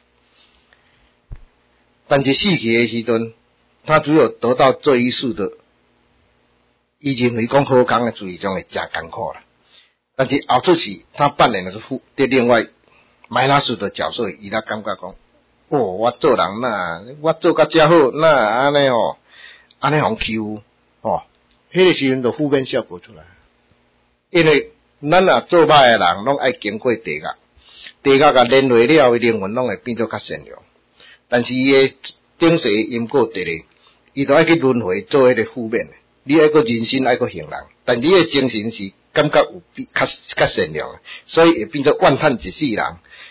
但是死去诶时阵，他只有得到这一世的，伊认为讲好康诶主义中会真艰苦啦。但是后出世，他扮演的是对另外买拉斯的角色，伊拉感觉讲，哦，我做人呐，我做甲遮好，那安尼哦，安尼互欺哦。迄个时阵就负面效果出来，因为咱若做歹诶人，拢爱经过地狱，地狱甲连累了诶灵魂，拢会变做较善良。但是伊诶顶世因果地咧，伊就爱去轮回做迄个负面诶。你爱个人心爱个行人，但你诶精神是感觉有比较善良，所以会变做怨叹一世人，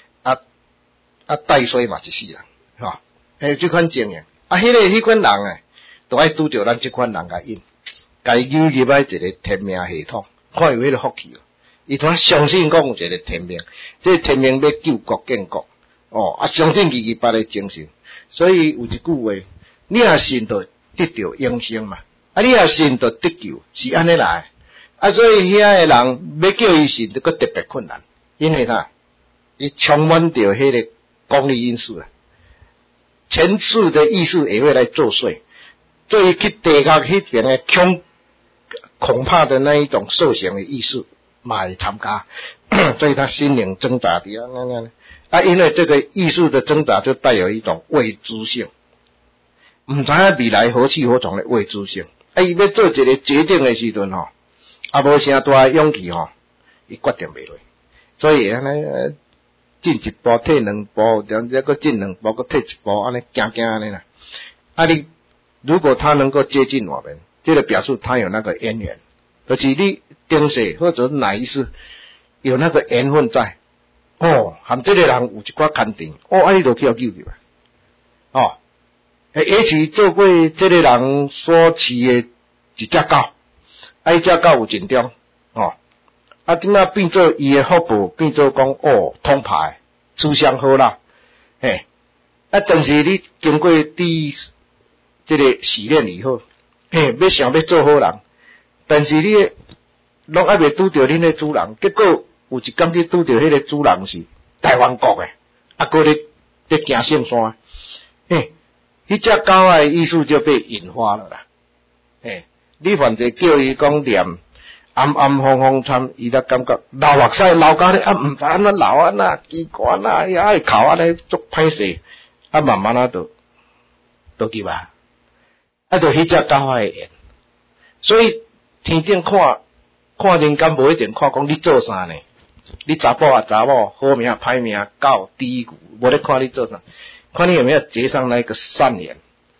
带衰嘛一世人，吼。即款经验，迄款人诶，都爱拄着咱即款人甲因。家扭入来一个天命系统，看有迄个福气哦。伊突然相信讲有一个天命，这天命要救国建国，哦，啊，相信自己别个精神。所以有一句话，你若信就得到永生嘛，啊，你若信就得救，是安尼来。啊，所以遐个人要叫伊信，就搁特别困难，因为啥？伊充满着迄个功利因素啊，前世的意识也会来作祟，所以去地狱迄边的恐怕的那一种受刑的意识嘛会参加，所以他心灵挣扎的因为这个艺术的挣扎就带有一种未知性， 毋知影未来何去何从的未知性。伊要做一个决定的时阵无啥大的勇气伊决定袂落。所以安尼进一步退两步，然后再搁进两步，搁退一步，安尼行安尼啦。你如果他能够接近我们，这个表示他有那个渊源，就是你顶世或者哪一世有那个缘分在。含这个人有一寡牵连，你就去要救救啊。也许做过这个人所饲的一只狗，伊只狗有尽忠即摆变做伊的福报，变做讲通牌处相好啦，但是你经过这个试炼以后，要想要做好人，但是你拢还未拄着恁的主人，结果有一天去拄着迄个主人是台湾国的，搁咧行圣山，迄只狗的意思就被引发了啦，你反正叫伊讲念暗暗风风参，伊才感觉流目屎流到咧毋知安怎流安那奇怪啦，爱哭安尼足歹势，慢慢就去吧，就迄只狗的缘。所以天顶看人间无一定看讲你做啥呢？你查甫查某，好命歹命，狗猪牛，无咧看你做啥，看你有没有结上那个善缘。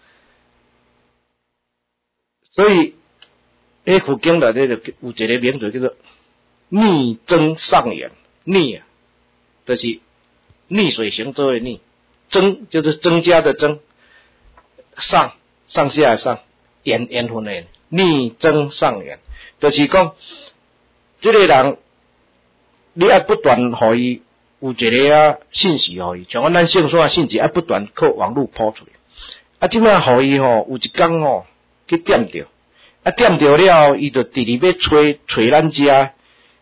所以佛经内底就有一个名字叫做逆增上缘，逆就是逆水行舟的逆，增就是增加的增，上下的上，缘分的缘，逆增上缘，就是讲这个人你要不断互伊有一个信息互伊，像咱圣山信息要不断靠网络抛出来，即摆互伊有一天去点着。点着了，伊就直直要找咱遮，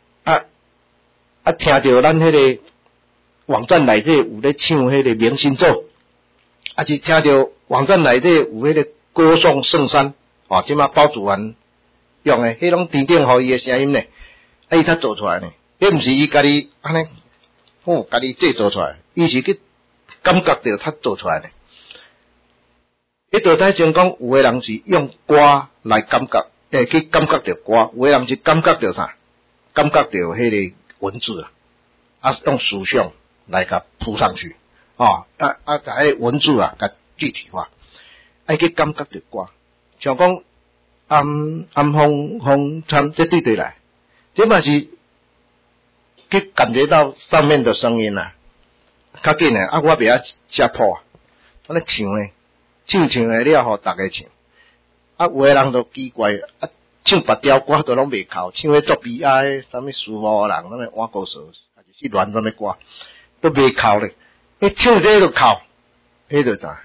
听着咱迄个网站内底有咧唱迄个明星咒，是听着网站内底有迄个歌颂圣山，即摆包主完用诶，迄种甜甜互伊诶声音呢，伊才做出来呢，迄毋是伊家己安尼，家己制作出来，伊是去感觉着他做出来呢。迄道台先讲，有诶人是用歌来感觉，去感觉着歌；有诶人是感觉着啥？感觉着迄个文字用思想来甲铺上去，在文字甲具体化，去感觉着歌。像讲暗风参，这对来，这嘛是去感觉到上面的声音较紧诶，我袂晓写谱安尼唱诶。唱诶了，互大家唱。有诶人就奇怪，唱别条歌都拢袂哭，唱迄作悲哀，啥物舒服人，啥物换歌手，还是乱啥物歌，都袂哭咧。唱这就哭，迄就啥？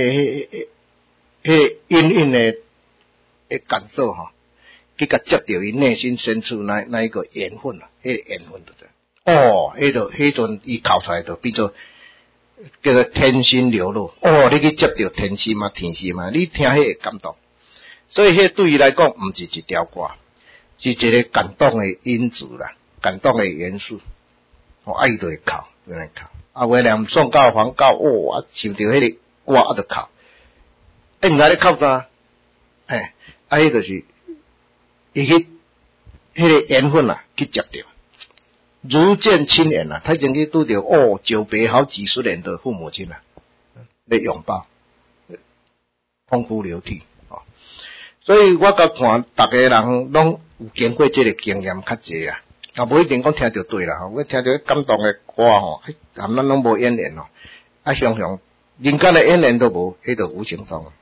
隐诶感受去甲接着伊内心深处那一个缘分迄个缘分对。迄阵伊哭出来就变做。叫做天心流露，你去接着天心天心你听迄个感动，所以迄对伊来讲，毋是一条歌，是一个感动的因子啦，感动的元素，伊就会哭，有人哭，为念送到黄到，想着迄个歌就哭，毋知咧哭啥，迄就是伊去迄个缘分去接着。如见亲人他曾经拄着久别好几十年的父母亲来拥抱，痛哭流涕所以我甲看，大家人拢有经过这个经验较济无一定讲听着对啦我听着感动的歌含咱拢无缘连想想人间的缘连都无，迄就无情中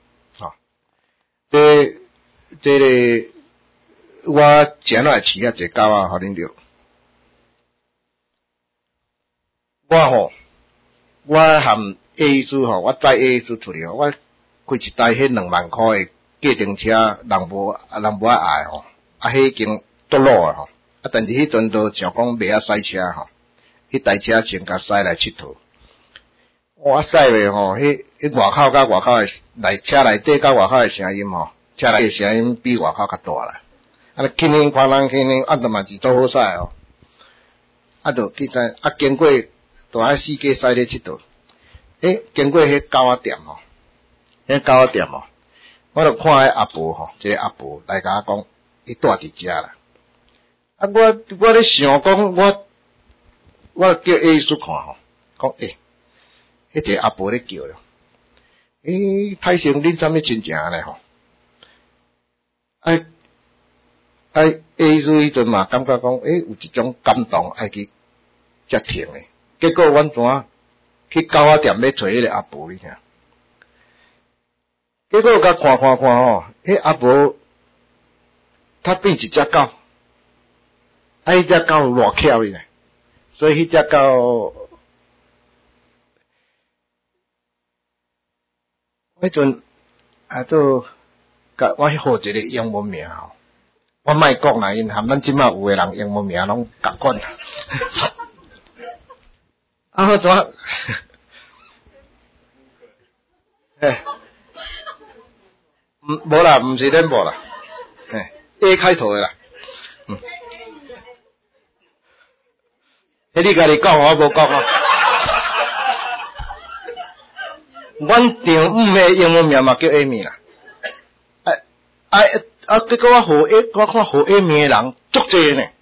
这个我前来饲一只狗互恁着。我含 A 师我载 A 师出去我开一台迄2万块的计程车，人无爱迄已经倒路但是迄阵都想讲袂晓驶车迄台车先甲驶来佚佗。驶咧迄外口甲外口的来车内底甲外口的声音车内的声音比外口较大啦。尼轻轻看人轻轻就嘛是足好驶就去知经过。大海四界驶咧佚佗，经过迄狗仔店迄狗仔店哦，我著看迄阿婆吼，一个阿婆来甲我讲，伊住伫遮啦。啊，我咧想讲，我叫A叔看吼，讲迄个阿婆咧叫哟，太生恁啥物亲情咧吼？A叔迄阵嘛感觉讲，有一种感动爱去才停诶。结果阮怎去狗仔店要找迄个阿婆哩尔？结果甲看吼，迄阿婆他变一只狗，迄只狗偌巧哩呢，所以迄只狗，迄阵都甲我号一个英文名吼，我莫讲啦，因含咱即马有诶人英文名拢共款啦。好怎？无啦，毋是恁无啦，A 开头诶啦，你家己讲，我无讲啊。阮丈诶英文名嘛叫 Amy 啦，结果我看号 Amy 诶人足侪呢，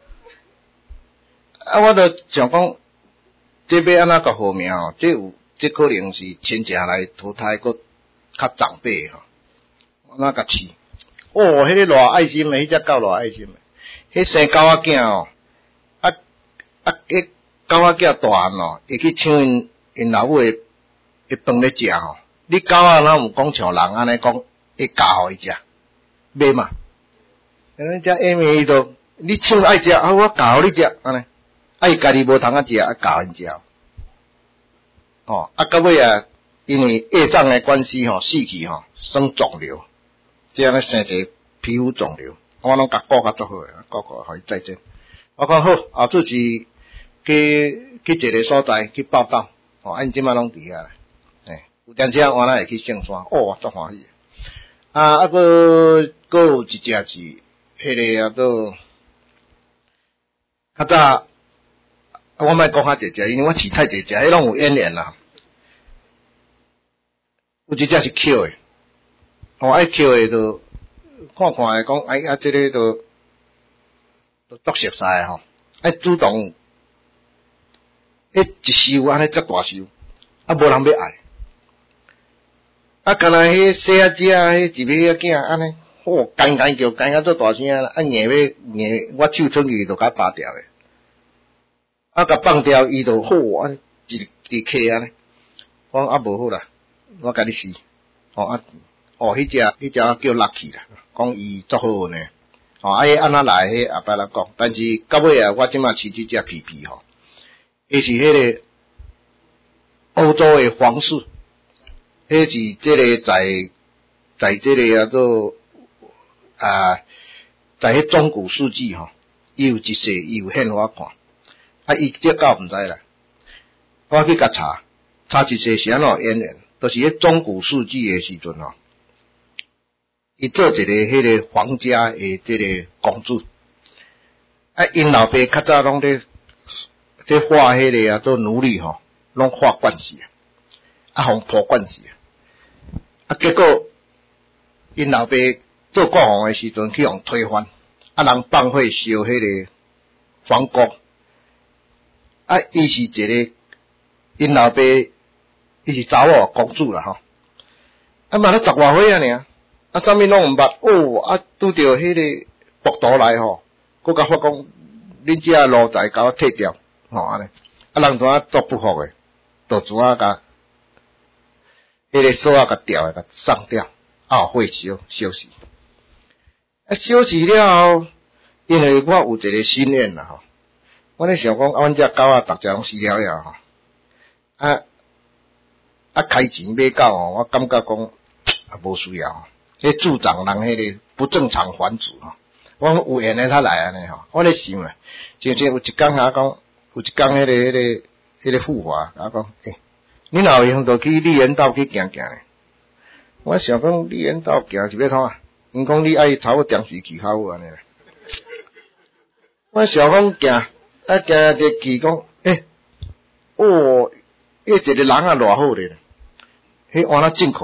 我著想讲，这要安怎个号名吼？这可能是亲情来投胎，搁较长辈吼。我甲饲，迄个偌爱心诶，迄只狗偌爱心诶，迄生狗仔囝哦，迄狗仔囝大汉哦，会去抢因老母诶饭咧食吼。你狗仔哪有讲像人安尼讲，会教互伊食，袂嘛？安尼只下面伊都你抢爱食，我教互你食安尼，伊家己无通食，教因食。到尾因为业障诶关系吼，死去吼，生肿瘤。这样咧生一个皮肤肿瘤，我拢甲顾较足好诶，顾互伊再见。我讲好，后次是去一个所在去报道，因即摆拢伫遐啦。有电车我咱会去圣山，足欢喜。搁有一只是迄个都较早，我莫讲较济只，因为我饲太济只，迄拢有渊源啦。有一只是捡诶。爱捡诶，就看诶讲，这个都足熟悉诶吼，爱主动，一收安尼遮大收，无人要爱，敢若迄细仔只迄一尾仔囝安尼，干叫，干到做大声啦，硬我手伸去就甲拔掉诶，甲放掉伊就安尼一颗安尼，我讲无好啦，我甲你试，迄只叫 Lucky 啦，讲伊足好运诶，伊安怎来迄后摆来讲，但是到尾我即马饲即只皮皮吼，伊是迄个欧洲诶皇室，迄是即个在即个做在迄中古世纪吼，伊有一世伊有现我看，伊只狗毋知啦，我去甲查一世是安怎渊源，都是迄中古世纪诶时阵吼。伊做一个迄个皇家诶，即个公主，因老爸较早拢咧画迄个做奴隶吼，拢画惯死互破惯死结果因老爸做国王诶时阵去互推翻，人放火烧迄个皇宫，伊是一个因老爸，伊是查某公主啦吼，嘛咧10外岁尔。啥物拢毋捌拄着迄个暴徒来吼，佮甲发讲，恁遮奴才甲我摕掉，安尼，人怎做不服诶，就怎甲迄个锁甲掉诶，甲送掉，火烧死。烧死了后，因为我有一个心愿啦吼，我咧想讲，阮遮狗仔逐只拢死了吼，开钱买狗吼，我感觉讲无需要。迄助长人迄个不正常繁殖吼，我有缘诶，他来安尼吼，我咧想啊，有一工讲，有一工迄个富华我讲，你若有用就去李园道去行行咧。我想讲李园道行是要创啊？因讲你爱头电视机较好安尼啦。我想讲行伫去讲，迄一个人啊偌好咧，迄换了进口诶咧。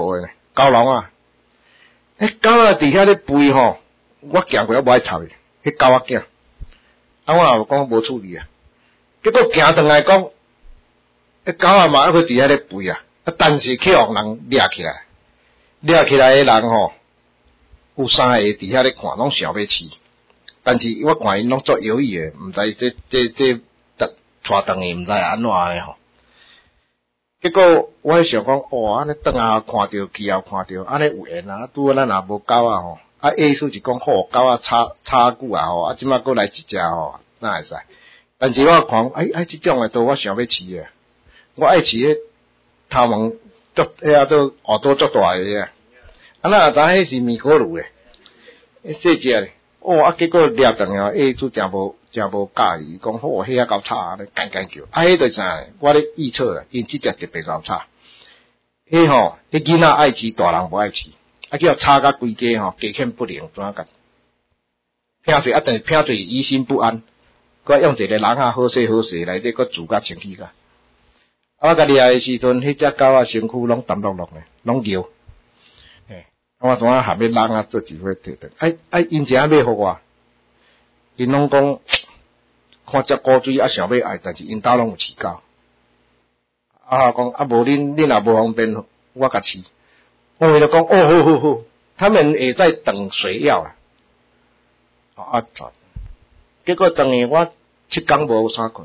狗笼啊，狗仔伫遐咧吠吼，我行过我无爱插伊，迄狗仔囝，我也讲无处理啊，结果行转来讲，狗仔嘛还佫伫遐咧吠啊，但是去互人掠起来，掠起来诶人吼，有3个伫遐咧看，拢想要饲，但是我看因拢做犹豫诶，毋知这带转去，毋知安怎咧吼。结果我想讲，安尼转下看着，去后看着，安尼有缘啊！拄好咱也无狗啊吼，意思是讲好狗啊炒久啊吼，即摆佫来一只吼，哪会使？但是我看，即种诶都我想要饲诶，我爱饲迄头毛迄都耳朵足大个啊！哪会知迄是米格鲁诶，细只咧，结果掠转来，意思真无介意，讲好迄够吵咧，干叫，迄就是啥？我咧预测啦，因即只特别够吵。迄囡仔爱饲，大人无爱饲，叫吵甲规家家欠不灵，怎啊甲拼做但是拼做疑心不安，佮用一个人好势内底佮住甲清气甲。我家己来诶时阵，迄只狗仔身躯拢澹漉漉诶，拢摇。我怎啊含咧人啊做一伙摕倒，因一下要互我，因拢讲看只古水想要爱，但是因兜拢有饲狗。讲无恁也无方便，我甲饲。我为了讲好，他们也在等谁要啊。结果等于我7天无啥困，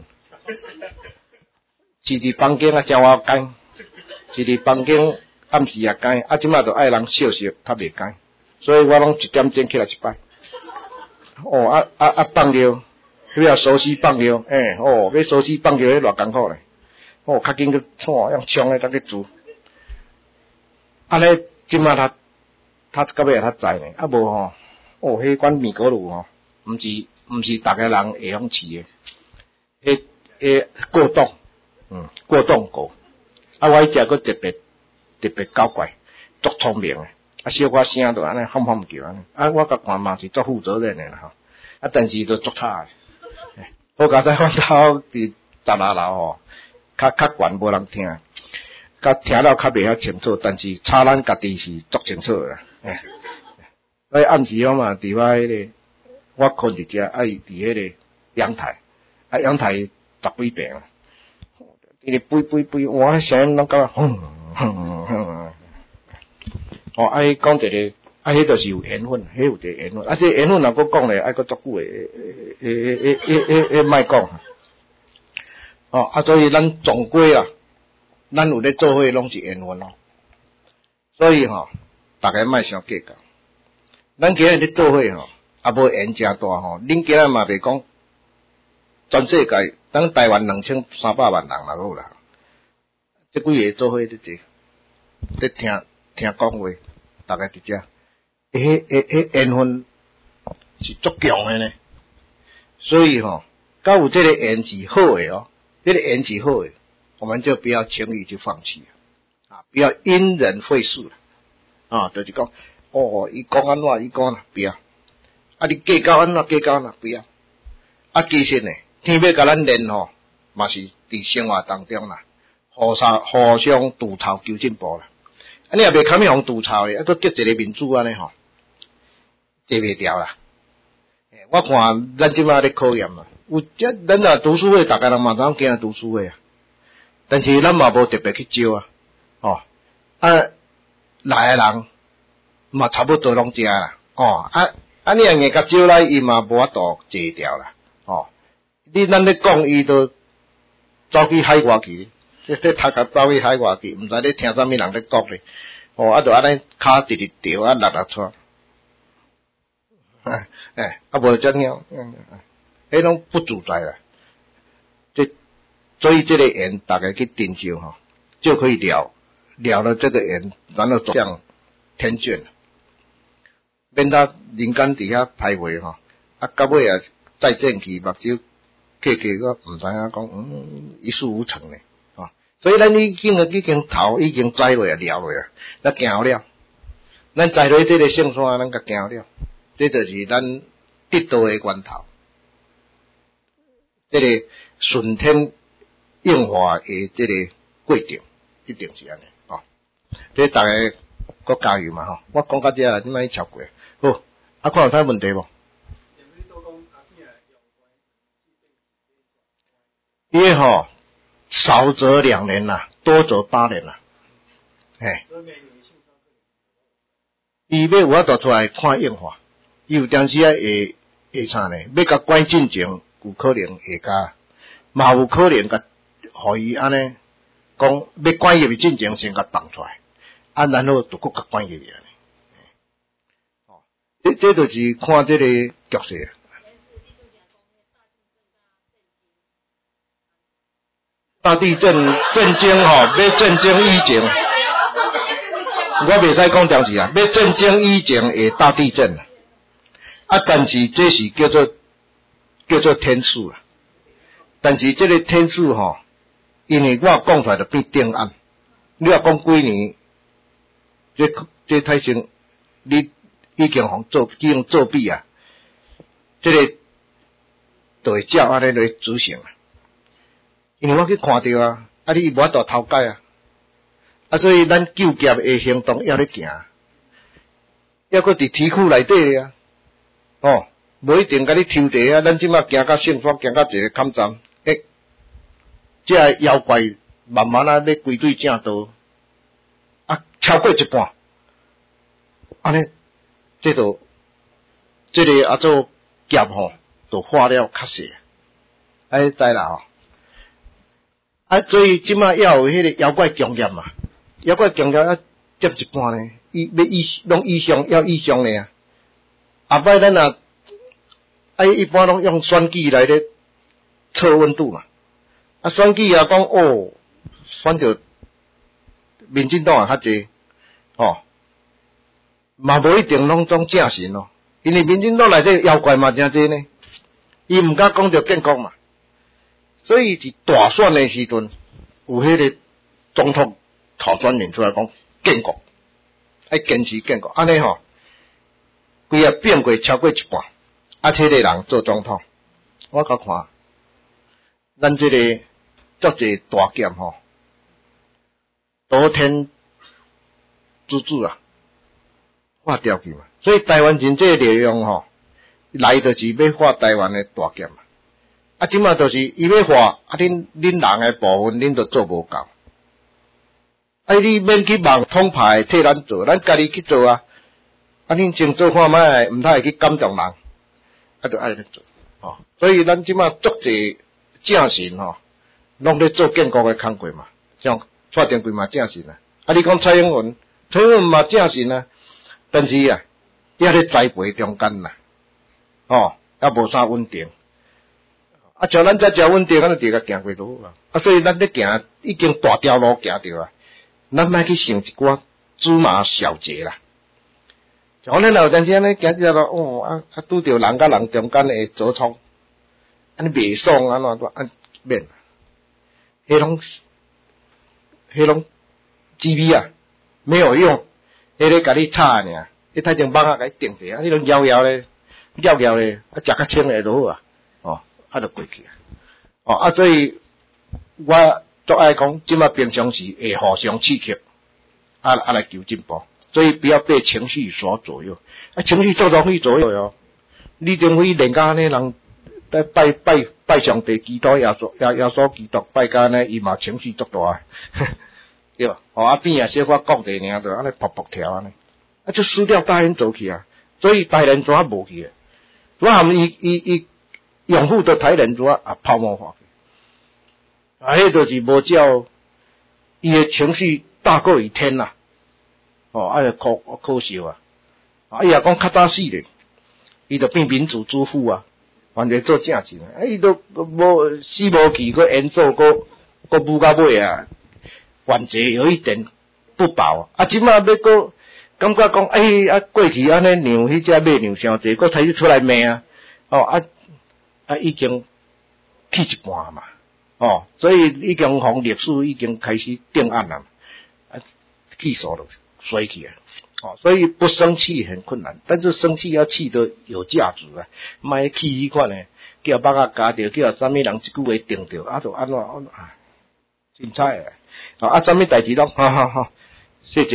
是伫房间正我干，是伫房间暗时也干，即摆就爱人笑，较袂干，所以我拢1点钟起来一摆。放尿，要熟悉放尿，要熟悉放尿，迄偌艰苦咧。较紧去用冲诶，才去煮。安尼即摆他到尾较知呢，无迄款米格鲁毋是逐个人会晓饲诶，迄过冬，过冬狗。我迄只佫特别搞怪，足聪明诶，小可声就安尼喊叫安尼。我甲看嘛是足负责任诶啦但是都足差诶。好佳哉，阮兜伫10楼较悬无人听，甲听了较袂遐清楚，但是吵咱家己是足清楚诶啦。所以暗时嘛，伫我迄个，我困伫遮，伊伫迄个阳台，阳台10几平啊，伊吠，我声音拢感觉伊讲一个，迄就是有缘分，迄有一个缘分，这缘分若佫讲咧，爱佫足久诶，莫讲。所以咱总归咱有咧做伙拢是缘分所以大家莫伤计较。咱今日咧做伙无缘诚大恁今日嘛袂讲全世界，咱台湾2300万人啦好啦，这几个做伙咧坐，咧听讲话，大家伫遮，迄缘分是足强诶呢。所以敢有这个缘是好诶这个缘是好诶，我们就不要轻易就放弃不要因人废事就是讲伊讲安怎伊讲不要，你计较安怎不要，其实呢，天要甲咱练嘛是伫生活当中啦，互相督头求进步啦。你也袂堪去互督头诶，佫叫一个民主安尼坐袂掉啦。我看咱即摆咧考验咱若读书会，逐个人嘛通行读书会但是咱嘛无特别去招来诶人嘛差不多拢遮啦你若硬甲招来，伊嘛无法度坐掉啦咱咧讲伊都走去海外去，这头壳走去海外去，毋知咧听啥物人咧讲咧就安尼骹直掉落出。无怎样，迄拢不自在啦。所以这个缘，大家去珍惜就可以了了这个缘，然后走向天眷。免他人间底下徘徊到尾再见去，目睭刻个毋知影讲一事无成咧所以咱已经头已经栽落了落咱行了，咱栽落这个圣山，咱甲行了。这就是咱得道的源头，这个顺天应化的这个过程，一定是安尼这大家搁加油嘛吼。我讲到这啦，你莫去超过。好，啊，看有啥问题无？因为吼少则2年啦，多则8年啦。嘿。伊要有法度出来看硬化，伊有当时会啥呢？要甲关进前，有可能会甲，嘛有可能甲，互伊安尼讲要关入去进前先甲放出来，啊，然后就搁甲关入去安尼。哦，这就是看这个局势。大地震震惊吼，要震惊以前。我袂使讲当时啊，要震惊以前的大地震啊，但是这是叫做天数啦。但是这个天数吼，因为我讲出来就变定案。你若讲几年，这太先，你已经作弊啊，这个就会照安尼来执行啊。因为我去看到啊，啊你无法度偷改啊。啊，所以咱救劫的行动还咧行，还搁伫题库内底咧啊，哦，无一定甲你抽地啊，咱即马行到幸福，行到一个坎站，这妖怪慢慢啊要归队正道，啊，超过一半，安尼，这个啊做劫吼，就化了较细，知啦吼，啊，所以即马要有迄个妖怪强验嘛。妖怪强调要接一半呢，拢以上要以上呢啊。后摆咱一般拢用选举来咧测温度嘛。啊，选举也讲哦，选到民进党也较济，哦，嘛无一定拢总正神咯。因为民进党内底妖怪嘛真济呢，伊毋敢讲着建国嘛，所以伫大选的时阵有迄个总统。候选人出来讲建国，爱坚持建国，安尼吼，规个变过超过一半，啊，这个人做总统，我甲看，咱这个足济大剑吼，多天之子啊，画掉去嘛，所以台湾人这个内容吼，来就是要画台湾的大剑嘛，啊，即马就是伊要画，啊，恁人的部分恁都做无够。你免去望统派替咱做，咱家己去做啊！恁先做看卖，毋通去感动人，就爱咧做哦。所以咱即马足济正神吼，拢咧做建国的工作嘛，像蔡英文嘛正神啊。你讲蔡英文嘛正神啊，但是啊，也咧栽培中间啦，哦，也无啥稳定。啊，像咱遮稳定，咱就伫甲行过倒啊。所以咱咧行已经大条路行着啊。咱莫去想一寡芝麻小节啦，像咱有阵时安尼行条路，哦拄着人甲人中间的折冲，安尼袂爽安免，迄拢机微啊，没有用，迄个甲你插尔，你太正网啊甲伊定者，你拢摇咧，啊食较清诶就好啊，哦，就过去啊，所以我。足爱讲，即马平常时会互相刺激，来求进步，所以不要被情绪所左右。情绪足容易左右哟。你定会人家呢人在拜上帝、祈祷耶稣基督拜家呢，伊嘛情绪足大，对吧？边啊小可讲者尔，就安尼噗噗跳安尼，就输掉大人走去啊。所以大人怎啊无去啊？怎啊伊拥护的台人怎啊泡沫化？迄就是无照伊诶情绪大过于天啦，就可惜啊！伊也讲较早死咧，伊就变民主之父啊，完全做正经啊！伊都无死无去，佮演奏，佮舞到尾啊，反正有一点不保啊！即马要佮感觉讲，过去安尼牛迄只马牛伤济，佮开始出来骂已经去一半嘛。所以已经从历史已经开始定案了，气数就衰去啊。所以不生气很困难，但是生气要气得有价值啊，莫气迄款呢，叫把啊夹着，叫啥物人一句话定着，就安怎真歹啊！啥物代志拢，谢谢啊！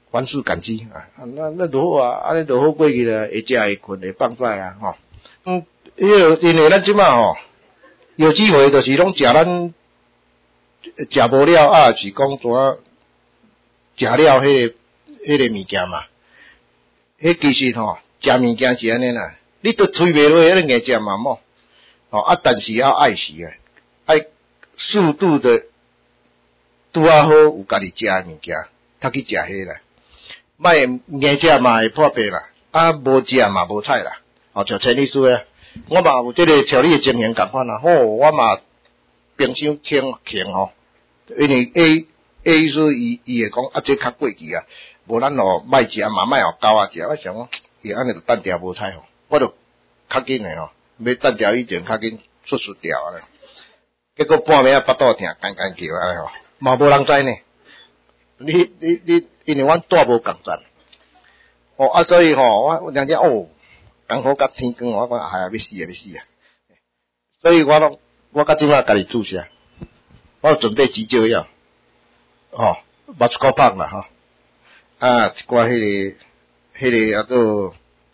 凡事感激啊，那就好啊，安尼就好过去了，会食会困会放屎啊，吼。因为咱即马吼，有机会就是拢食咱食无了啊，是讲怎食了迄个物件嘛。迄其实吼，食物件是安尼啦，你都吹袂落，你硬食嘛冇。但是要爱惜啊，爱适度的拄啊好有家己食的物件，较去食迄啦。莫硬食嘛会破病啦，无食嘛无菜啦。像陈律师啊，我嘛有即个像你的情形共款啦。我嘛冰箱轻吼，因为 A 意思伊会讲这较过期啊，无咱莫食嘛，莫互狗仔食。我想讲，伊安尼就单调无菜吼，我就较紧的吼，要单调以前较紧出掉啊。结果半暝腹肚疼，干叫安尼吼，嘛无人知呢。你，因为阮住无共站，所以吼，我常常艰苦甲天光，我讲要死啊！所以我甲即摆家己注射，我有准备急救药，目一个棒啦吼，一寡迄个做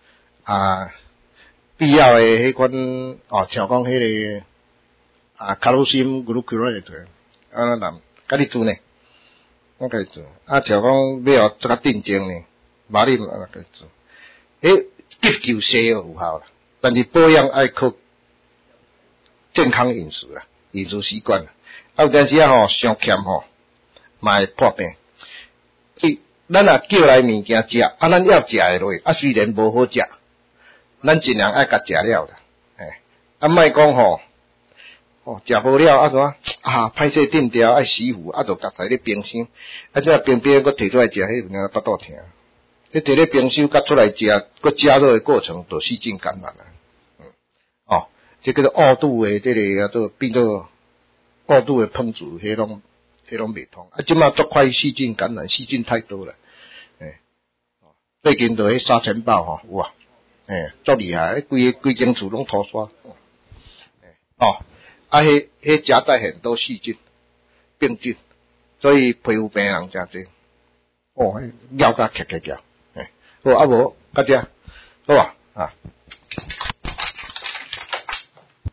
必要的迄款像讲迄个卡路辛、glucurate，甲你做呢，我甲你做，像讲要这个定睛呢，马里甲你做，急救西药有效啦，但是保养爱靠健康饮食啦，饮食习惯啦。有阵时上欠嘛会破病。所以咱若叫来物件食，咱要食会落，虽然无好食，咱尽量爱甲食了啦。莫讲食无了歹势定调爱洗糊，就夹在咧冰箱，这冰搁摕出来食，迄有腹肚疼。你摕咧冰箱，甲出来食，佮加热的过程就细菌感染啦。这叫做恶度的，这个叫做变做恶度的烹煮，迄种袂通。即马足快细菌感染，细菌太多了。最近就迄沙尘暴有啊，足厉害，规间厝拢涂刷。迄夹带很多细菌、病菌，所以皮肤病人真多。咬甲咳。好，无，到这，好啊。